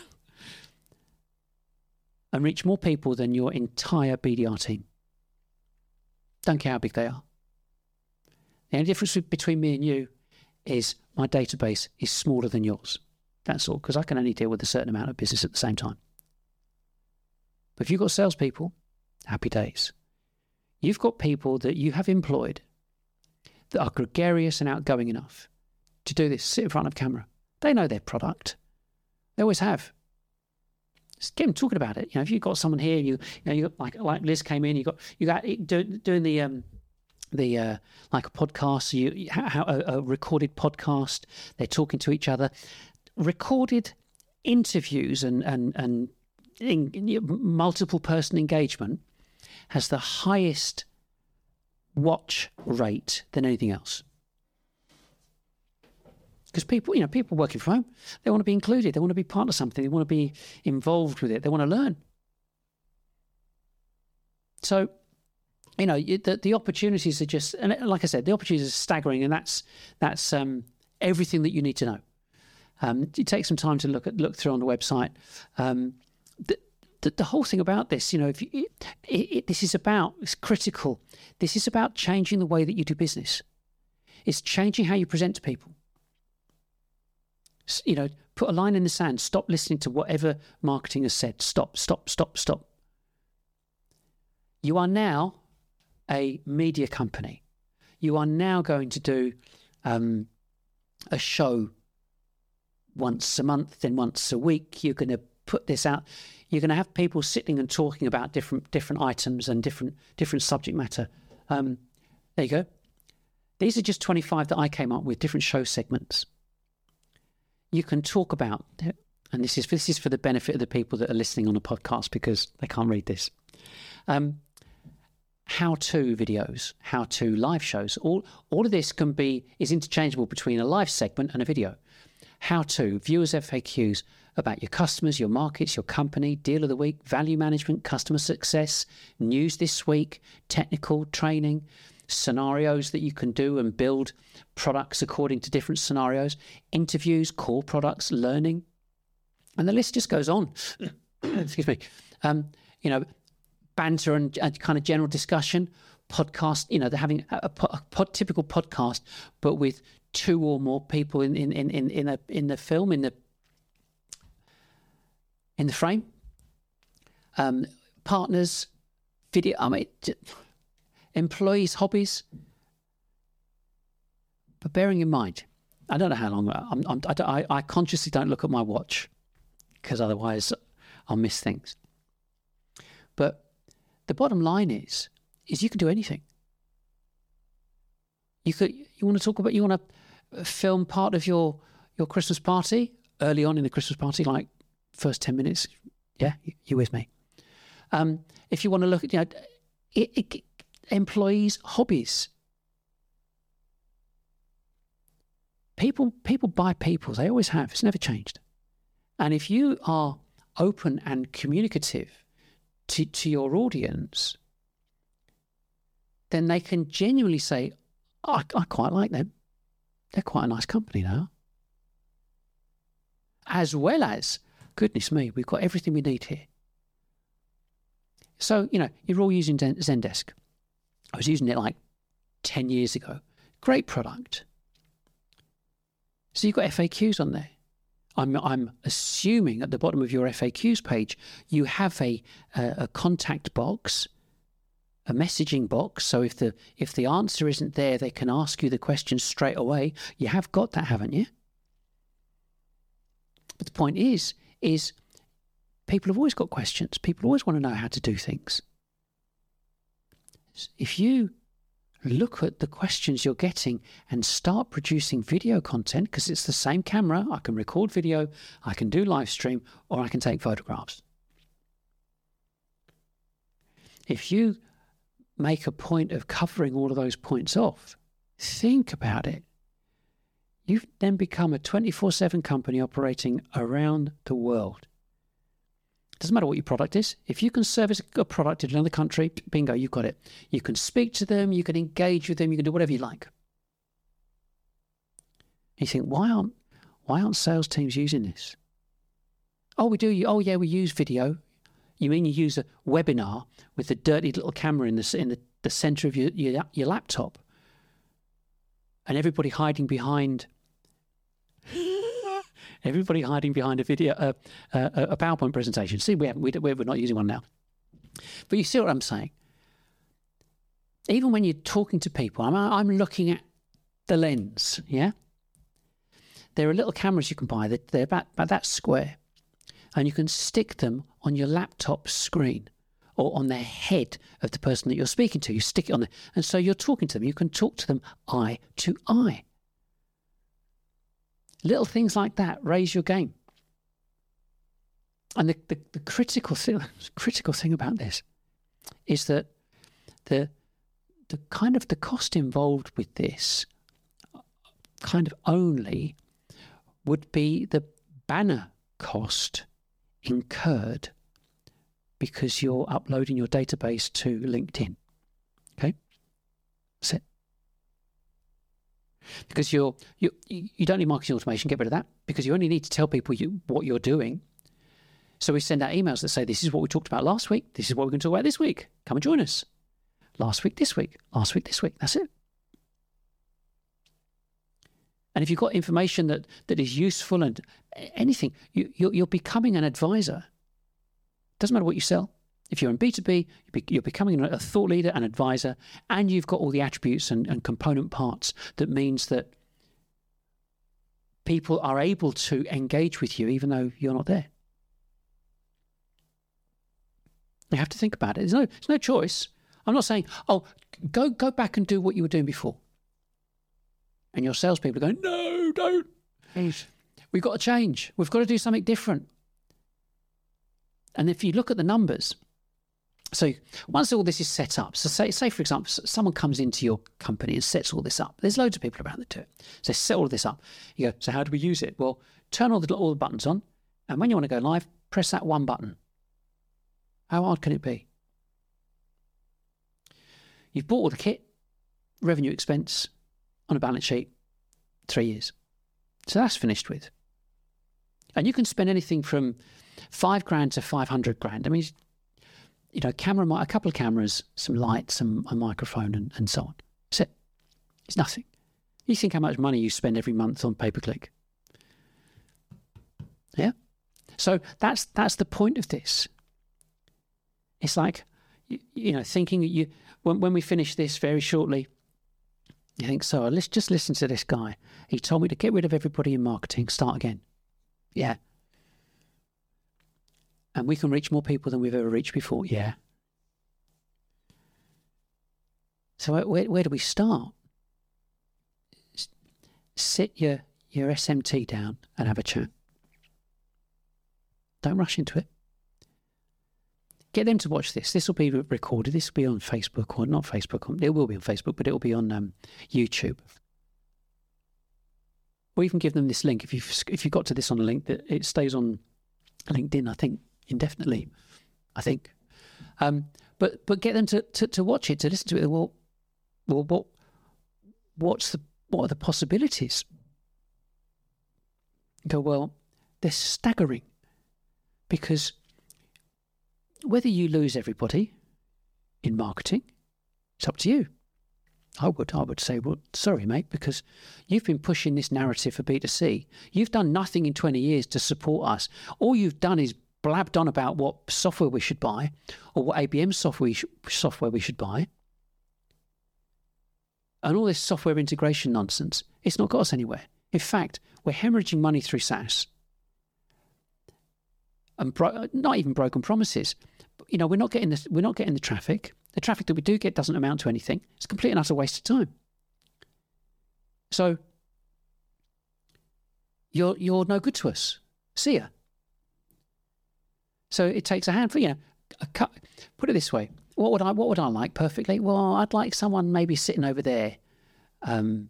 And reach more people than your entire B D R team. Don't care how big they are. The only difference between me and you is my database is smaller than yours. That's all, because I can only deal with a certain amount of business at the same time. But if you've got salespeople, happy days. You've got people that you have employed that are gregarious and outgoing enough to do this, sit in front of camera. They know their product. They always have. Just get them talking about it. You know, if you've got someone here, you, you know, you got, like like Liz came in, you got you got do, doing the um the uh, like a podcast, you how a, a recorded podcast. They're talking to each other. Recorded interviews and and and in, in, multiple person engagement has the highest watch rate than anything else. Because people, you know, people working from home, they want to be included. They want to be part of something. They want to be involved with it. They want to learn. So, you know, the the opportunities are just, and like I said, the opportunities are staggering, and that's that's um, everything that you need to know. Um, you take some time to look at look through on the website. Um, the, the the whole thing about this, you know, if you, it, it, this is about, it's critical. This is about changing the way that you do business. It's changing how you present to people. You know, put a line in the sand. Stop listening to whatever marketing has said. Stop, stop, stop, stop. You are now a media company. You are now going to do um, a show once a month, then once a week. You're going to put this out. You're going to have people sitting and talking about different different items and different different subject matter. Um, there you go. These are just twenty-five that I came up with, different show segments. You can talk about, and this is this is for the benefit of the people that are listening on a podcast because they can't read this. Um, how-to videos, how-to live shows. All all of this can be is interchangeable between a live segment and a video. How-to viewers F A Qs about your customers, your markets, your company, deal of the week, value management, customer success, news this week, technical training, scenarios that you can do and build products according to different scenarios, interviews, core products, learning, and the list just goes on. Excuse me. Um, you know, banter and, and kind of general discussion, podcast. You know, they're having a, a, a pod, typical podcast, but with two or more people in in in in, in, a, in the film in the in the frame. Um, partners, video. I mean. Employees, hobbies. But bearing in mind, I don't know how long, I'm, I'm, I, don't, I, I consciously don't look at my watch because otherwise I'll miss things. But the bottom line is, is you can do anything. You could, you want to talk about, you want to film part of your, your Christmas party early on in the Christmas party, like first ten minutes. Yeah, you with me. Um, if you want to look at, you know, it, it, employees' hobbies. People people buy people. They always have. It's never changed. And if you are open and communicative to, to your audience, then they can genuinely say, oh, I, I quite like them. They're quite a nice company now. As well as, goodness me, we've got everything we need here. So, you know, you're all using Zendesk. I was using it like ten years ago. Great product. So you've got F A Qs on there. I'm, I'm assuming at the bottom of your F A Qs page, you have a, a, a contact box, a messaging box. So if the if the answer isn't there, they can ask you the question straight away. You have got that, haven't you? But the point is, is people have always got questions. People always want to know how to do things. If you look at the questions you're getting and start producing video content, because it's the same camera, I can record video, I can do live stream, or I can take photographs. If you make a point of covering all of those points off, think about it. You've then become a twenty-four seven company operating around the world. Doesn't matter what your product is. If you can service a product in another country, bingo, you've got it. You can speak to them, you can engage with them, you can do whatever you like. You think, why aren't why aren't sales teams using this? Oh, we do. Oh, yeah, we use video. You mean you use a webinar with the dirty little camera in the in the, the center of your, your your laptop, and everybody hiding behind. Everybody hiding behind a video, uh, uh, a PowerPoint presentation. See, we haven't, we, we're not using one now. But you see what I'm saying? Even when you're talking to people, I'm, I'm looking at the lens, yeah? There are little cameras you can buy. That they're about, about that square. And you can stick them on your laptop screen or on the head of the person that you're speaking to. You stick it on there. And so you're talking to them. You can talk to them eye to eye. Little things like that raise your game. And the, the, the critical thing, critical thing about this is that the the kind of the cost involved with this kind of only would be the banner cost incurred because you're uploading your database to LinkedIn. Okay? That's it. Because you're, you you don't need marketing automation, get rid of that, because you only need to tell people you, what you're doing. So we send out emails that say, this is what we talked about last week, this is what we're going to talk about this week, come and join us. Last week, this week, last week, this week, that's it. And if you've got information that, that is useful and anything, you, you're, you're becoming an advisor. Doesn't matter what you sell. If you're in B two B, you're becoming a thought leader, an advisor, and you've got all the attributes and, and component parts that means that people are able to engage with you even though you're not there. You have to think about it. There's no, there's no choice. I'm not saying, oh, go go back and do what you were doing before. And your salespeople are going, no, don't. Please. We've got to change. We've got to do something different. And if you look at the numbers, so once all this is set up, so say, say for example, someone comes into your company and sets all this up. There's loads of people around that do it. So they set all of this up. You go, so how do we use it? Well, turn all the, all the buttons on. And when you want to go live, press that one button. How hard can it be? You've bought all the kit, revenue expense on a balance sheet, three years. So that's finished with. And you can spend anything from five grand to five hundred grand. I mean, you know, camera, a couple of cameras, some lights, some, a microphone, and, and so on. That's it. It's nothing. You think how much money you spend every month on pay-per-click. Yeah? So that's that's the point of this. It's like, you, you know, thinking you when, when we finish this very shortly, you think, so let's just listen to this guy. He told me to get rid of everybody in marketing, start again. Yeah. And we can reach more people than we've ever reached before. Yeah. So where, where do we start? Sit your, your S M T down and have a chat. Don't rush into it. Get them to watch this. This will be recorded. This will be on Facebook, or not Facebook. It will be on Facebook, but it will be on um, YouTube. Or even give them this link. If you've, if you got to this on a link, that it stays on LinkedIn, I think, indefinitely. I think. Um, but but get them to, to, to watch it, to listen to it. Well, well, what what's the what are the possibilities? Go, well, they're staggering, because whether you lose everybody in marketing, it's up to you. I would, I would say, well, sorry, mate, because you've been pushing this narrative for B two C. You've done nothing in twenty years to support us. All you've done is blabbed on about what software we should buy or what A B M software we should, software we should buy. And all this software integration nonsense, it's not got us anywhere. In fact, we're hemorrhaging money through SaaS. And bro- not even broken promises. You know, we're not getting this, we're not getting the traffic. The traffic that we do get doesn't amount to anything. It's a complete and utter waste of time. So you're you're no good to us. See ya. So it takes a handful. You know, a cut. Put it this way: what would I what would I like perfectly? Well, I'd like someone maybe sitting over there, um,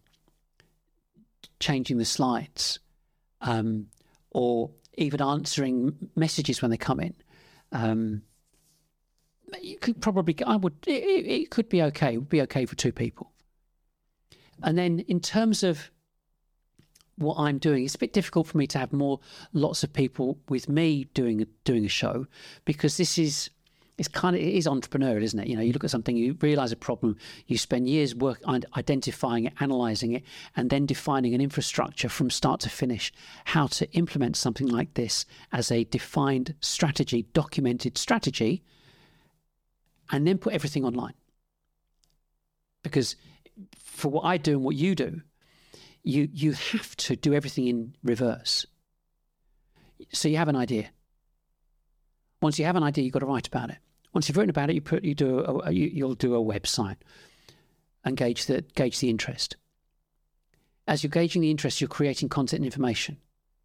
changing the slides, um, or even answering messages when they come in. Um, you could probably, I would, it, it could be okay. It would be okay for two people. And then in terms of what I'm doing, it's a bit difficult for me to have more, lots of people with me doing a, doing a show, because this is, it's kind of, it is entrepreneurial, isn't it? You know, you look at something, you realise a problem, you spend years work identifying it, analysing it, and then defining an infrastructure from start to finish, how to implement something like this as a defined strategy, documented strategy, and then put everything online. Because for what I do and what you do, you you have to do everything in reverse. So you have an idea. Once you have an idea, you've got to write about it. Once you've written about it, you put you do a, you, you'll do a website and gauge the gauge the interest. As you're gauging the interest, you're creating content and information.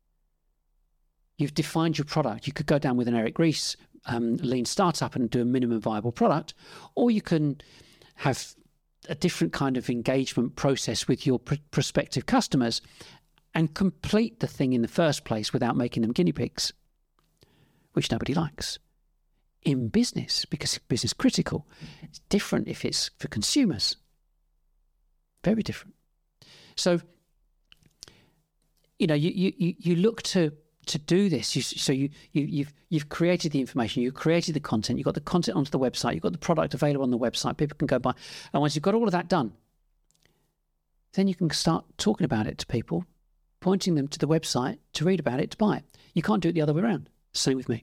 You've defined your product. You could go down with an Eric Ries um, lean startup and do a minimum viable product, or you can have a different kind of engagement process with your pr- prospective customers and complete the thing in the first place without making them guinea pigs, which nobody likes. In business, because it's business critical, it's different if it's for consumers. Very different. So, you know, you you you look to to do this. You, so you you you've you've created the information, you created the content, you've got the content onto the website, you've got the product available on the website. People can go buy, and once you've got all of that done, then you can start talking about it to people, pointing them to the website to read about it, to buy it. You can't do it the other way around. Same with me.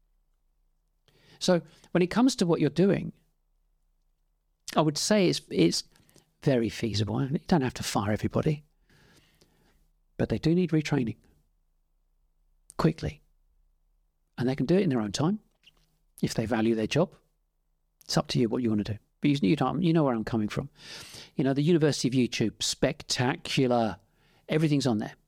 So when it comes to what you're doing, I would say it's it's very feasible. You don't have to fire everybody, but they do need retraining quickly, and they can do it in their own time if they value their job. It's up to you what you want to do. But you, you, don't, you know where I'm coming from. You know, the University of YouTube, spectacular. Everything's on there.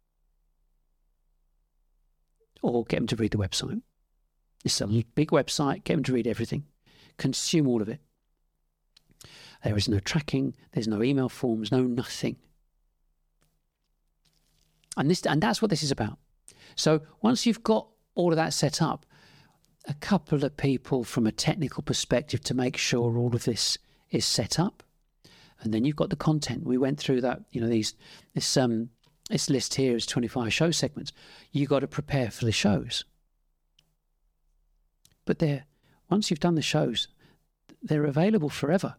Or get them to read the website. It's a big website. Get them to read everything. Consume all of it. There is no tracking. There's no email forms. No nothing. And this, and that's what this is about. So once you've got all of that set up, a couple of people from a technical perspective to make sure all of this is set up, and then you've got the content. We went through that. You know, these this um this list here is twenty-five show segments. You got to prepare for the shows. But they're, once you've done the shows, they're available forever.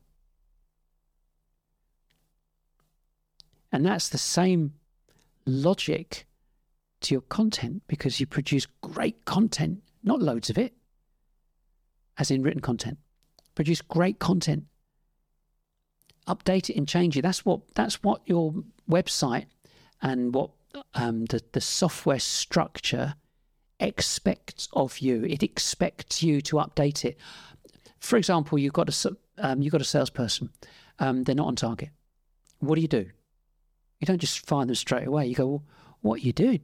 And that's the same logic to your content, because you produce great content, not loads of it, as in written content. Produce great content. Update it and change it. That's what that's what your website and what um, the, the software structure expects of you. It expects you to update it. For example, you've got a um, you've got a salesperson. Um, they're not on target. What do you do? You don't just fire them straight away. You go, well, what are you doing?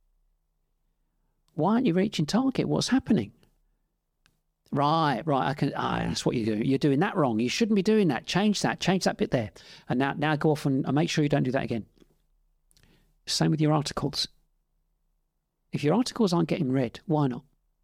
Why aren't you reaching target? What's happening? Right, right. I can. Ah, that's what you're doing. You're doing that wrong. You shouldn't be doing that. Change that. Change that bit there. And now, now go off and, and make sure you don't do that again. Same with your articles. If your articles aren't getting read, why not?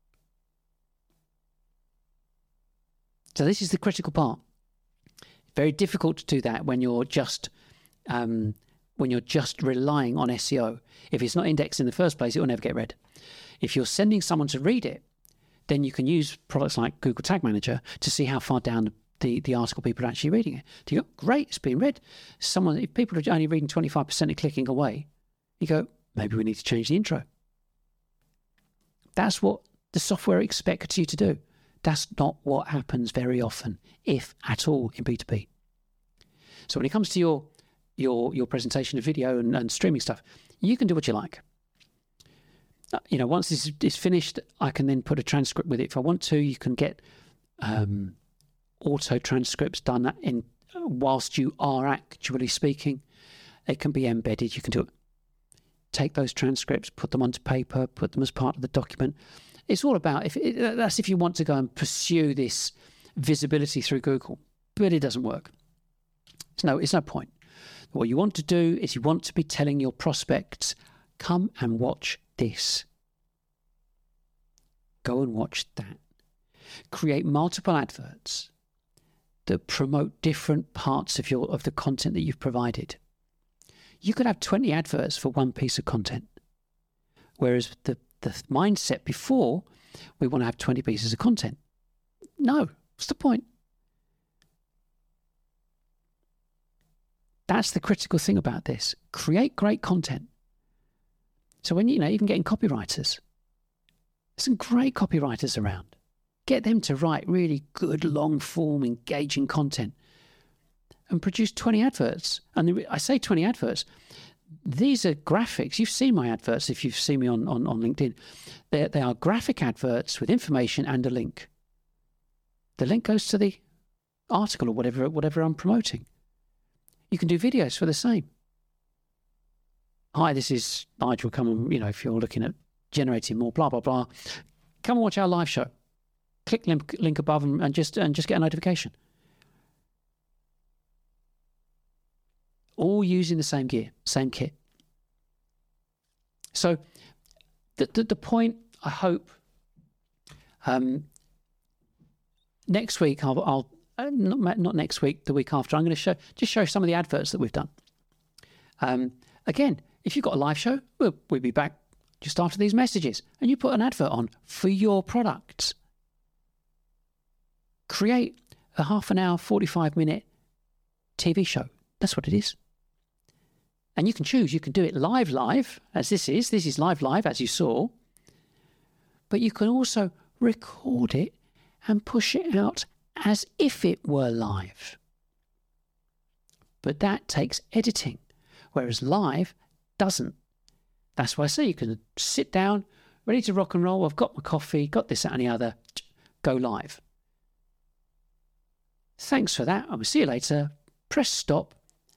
So this is the critical part. Very difficult to do that when you're just um, when you're just relying on S E O. If it's not indexed in the first place, it will never get read. If you're sending someone to read it, then you can use products like Google Tag Manager to see how far down the, the article people are actually reading it. Do you go, great, it's being read. Someone, if people are only reading twenty-five percent and clicking away, you go, maybe we need to change the intro. That's what the software expects you to do. That's not what happens very often, if at all, in B two B. So when it comes to your your your presentation of video and, and streaming stuff, you can do what you like. You know, once this is finished, I can then put a transcript with it. If I want to, you can get um, auto transcripts done in whilst you are actually speaking. It can be embedded. You can do it. Take those transcripts, put them onto paper, put them as part of the document. It's all about, if it, that's if you want to go and pursue this visibility through Google, but it doesn't work. It's no, it's no point. What you want to do is you want to be telling your prospects, come and watch this. Go and watch that. Create multiple adverts that promote different parts of your of the content that you've provided. You could have twenty adverts for one piece of content, whereas the, the mindset before, we want to have twenty pieces of content. No, what's the point? That's the critical thing about this. Create great content. So when, you know, even getting copywriters, there's some great copywriters around. Get them to write really good, long-form, engaging content and produce twenty adverts. And I say twenty adverts. These are graphics. You've seen my adverts if you've seen me on, on, on LinkedIn. They, they are graphic adverts with information and a link. The link goes to the article or whatever, whatever I'm promoting. You can do videos for the same. Hi, this is Nigel. Come on, you know, if you're looking at generating more, blah, blah, blah, come and watch our live show. Click link, link above and, and just and just get a notification. All using the same gear, same kit. So the the, the point, I hope, um, next week I'll, I'll uh, not, not next week, the week after, I'm going to show just show some of the adverts that we've done. Um, again, if you've got a live show, we'll, we'll be back just after these messages, and you put an advert on for your products. Create a half an hour, forty-five minute T V show. That's what it is. And you can choose. You can do it live, live, as this is. This is live, live, as you saw. But you can also record it and push it out as if it were live. But that takes editing, whereas live doesn't. That's why I say you can sit down, ready to rock and roll. I've got my coffee, got this, that, and the other. Go live. Thanks for that. I will see you later. Press stop.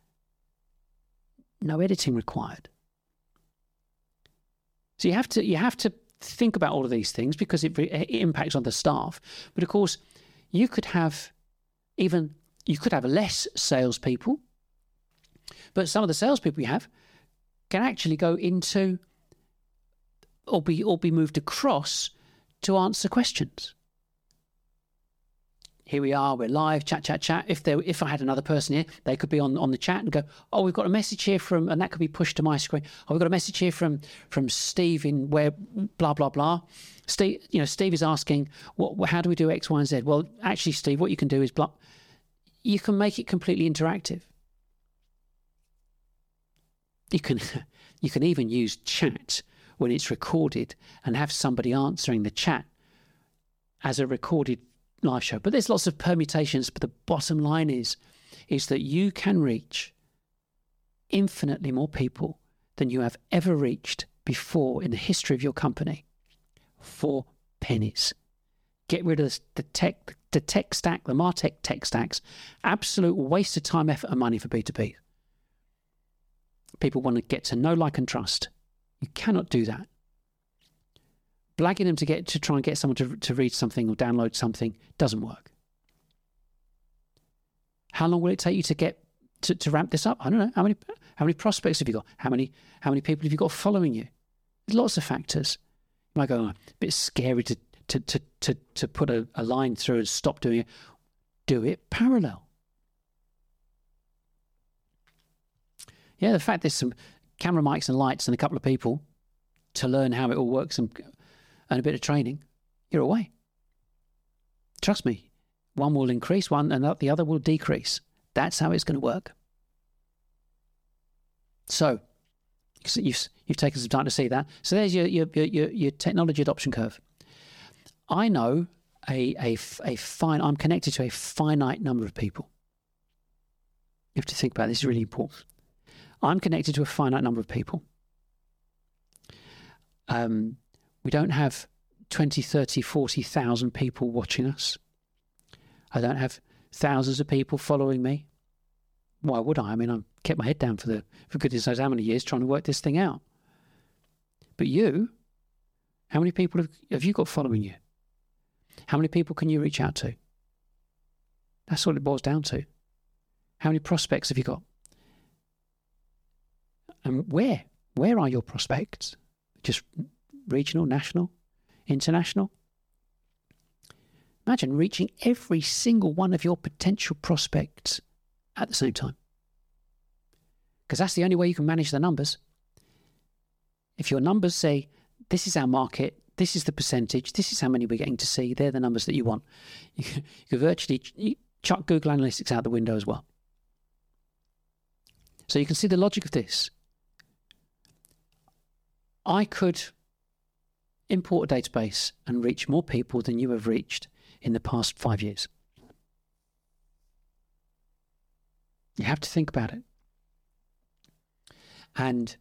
No editing required. So you have to you have to think about all of these things because it, it impacts on the staff. But of course, you could have even you could have less salespeople, but some of the salespeople you have can actually go into or be or be moved across to answer questions. Here we are, we're live, chat, chat, chat. If there, if I had another person here, they could be on, on the chat and go, oh, we've got a message here from, and that could be pushed to my screen. Oh, we've got a message here from from Steve in where, blah, blah, blah. Steve, you know, Steve is asking, what, how do we do X, Y, and Z? Well, actually, Steve, what you can do is, blah, you can make it completely interactive. You can, you can even use chat when it's recorded and have somebody answering the chat as a recorded live show. But there's lots of permutations, but the bottom line is is that you can reach infinitely more people than you have ever reached before in the history of your company for pennies. Get rid of the tech the tech stack, the MarTech tech stacks. Absolute waste of time, effort and money for B two B. People want to get to know, like and trust. You cannot do that. Blagging them to get to try and get someone to, to read something or download something doesn't work. How long will it take you to get to, to ramp this up? I don't know. How many how many prospects have you got? How many how many people have you got following you? There's lots of factors. You might go, oh, a bit scary to to to to, to put a, a line through and stop doing it. Do it parallel. Yeah, the fact there's some camera mics and lights and a couple of people to learn how it all works and and a bit of training, you're away. Trust me, One will increase, one and the other will decrease. That's how it's going to work. So you've, you've taken some time to see that. So there's your, your, your, your technology adoption curve. I know a, a, a fine, I'm connected to a finite number of people. You have to think about this, it's really important. I'm connected to a finite number of people. Um, we don't have twenty, thirty, forty thousand people watching us. I don't have thousands of people following me. Why would I? I mean, I've kept my head down for the for goodness knows how many years trying to work this thing out. But you, how many people have, have you got following you? How many people can you reach out to? That's what it boils down to. How many prospects have you got? And where? Where are your prospects? Just regional, national, international? Imagine reaching every single one of your potential prospects at the same time. Because that's the only way you can manage the numbers. If your numbers say, this is our market, this is the percentage, this is how many we're getting to see, they're the numbers that you want. You can, you can virtually you chuck Google Analytics out the window as well. So you can see the logic of this. I could import a database and reach more people than you have reached in the past five years. You have to think about it. And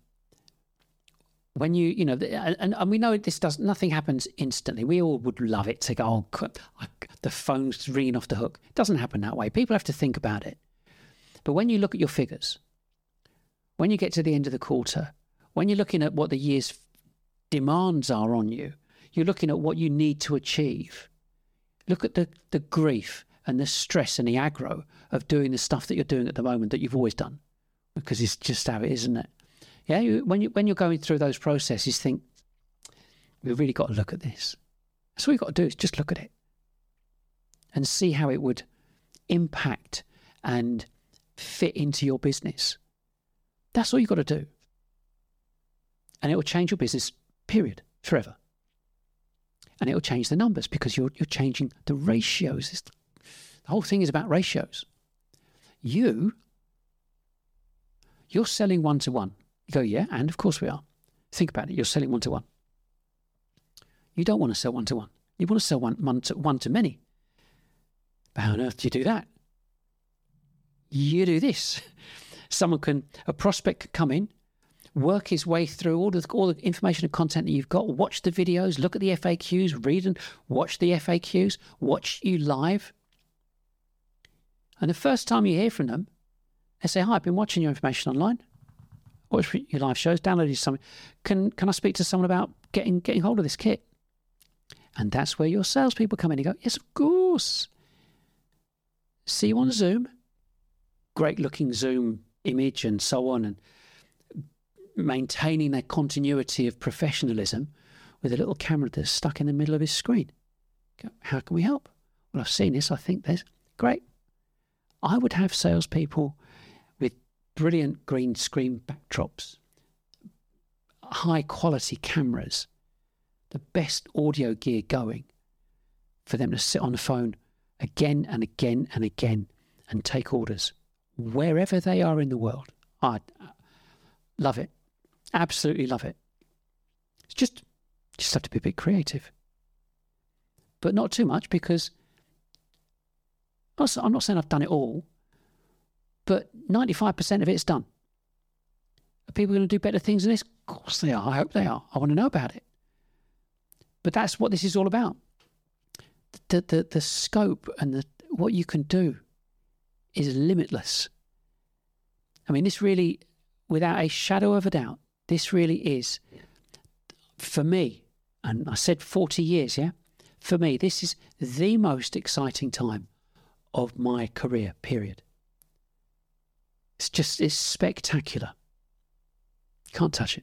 when you, you know, and, and we know this does, nothing happens instantly. We all would love it to go, oh, the phone's ringing off the hook. It doesn't happen that way. People have to think about it. But when you look at your figures, when you get to the end of the quarter, when you're looking at what the year's demands are on you, you're looking at what you need to achieve. Look at the, the grief and the stress and the aggro of doing the stuff that you're doing at the moment that you've always done, because it's just how it is, isn't it? Yeah, you, when, you, when you're going through those processes, think, we've really got to look at this. That's all you've got to do is just look at it and see how it would impact and fit into your business. That's all you've got to do. And it will change your business, period, forever. And it will change the numbers because you're you're changing the ratios. It's, the whole thing is about ratios. You, you're selling one-to-one. You go, yeah, and of course we are. Think about it. You're selling one-to-one. You don't want to sell one-to-one. You want to sell one, one, to, one to many. But how on earth do you do that? You do this. Someone can, a prospect could come in, work his way through all the, all the information and content that you've got, watch the videos, look at the F A Qs, read and watch the F A Qs, watch you live. And the first time you hear from them, they say, hi, I've been watching your information online, watch your live shows, downloaded something. Can can I speak to someone about getting getting hold of this kit? And that's where your salespeople come in and go, yes, of course. See you on Zoom. Great looking Zoom image and so on, and maintaining their continuity of professionalism with a little camera that's stuck in the middle of his screen. How can we help? Well, I've seen this. I think there's great. I would have salespeople with brilliant green screen backdrops, high quality cameras, the best audio gear going for them to sit on the phone again and again and again and take orders wherever they are in the world. I love it. Absolutely love it. It's just, just have to be a bit creative. But not too much, because I'm not saying I've done it all, but ninety-five percent of it's done. Are people going to do better things than this? Of course they are. I hope they are. I want to know about it. But that's what this is all about. The, the, the scope and the, what you can do is limitless. I mean, this really, without a shadow of a doubt, this really is, for me, and I said forty years, yeah? For me, this is the most exciting time of my career, period. It's just, it's spectacular. Can't touch it.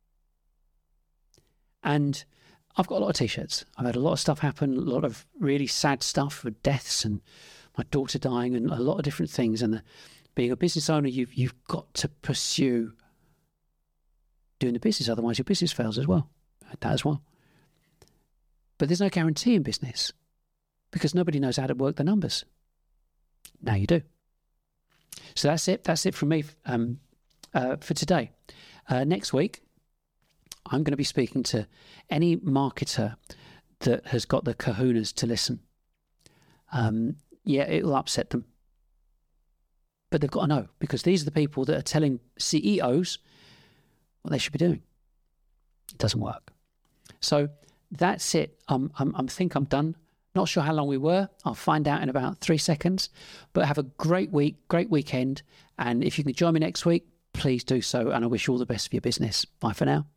And I've got a lot of T-shirts. I've had a lot of stuff happen, a lot of really sad stuff with deaths and my daughter dying and a lot of different things. And the, being a business owner, you've, you've got to pursue doing the business, otherwise your business fails as well. That as well. But there's no guarantee in business. because nobody knows how to work the numbers. Now you do. So that's it. That's it from me um, uh, for today. Uh, next week, I'm going to be speaking to any marketer that has got the kahunas to listen. Um, yeah, it will upset them. But they've got to know, because these are the people that are telling C E Os what they should be doing. It doesn't work. So that's it. Um, I'm, I think I'm done. Not sure how long we were. I'll find out in about three seconds. But have a great week, great weekend. And if you can join me next week, please do so. And I wish you all the best for your business. Bye for now.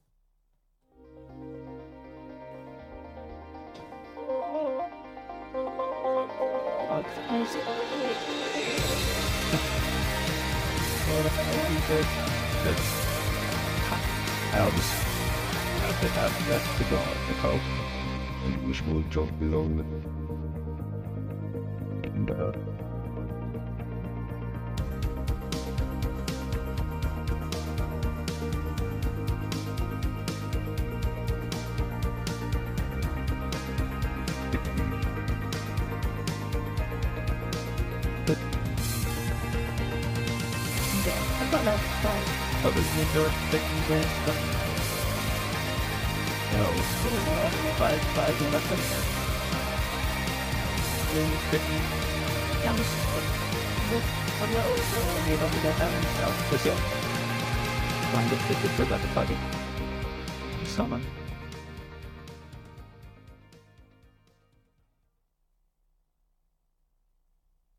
Elvis. That's the God, the hope. And wish we'll talk below it. And, uh, I've got no phone. Others need to respect their stuff. No, five, five, and that's it. Then fifty. Yeah. Oh no, no, you don't get that himself. Just, yeah. Find it, it's about the party. Someone.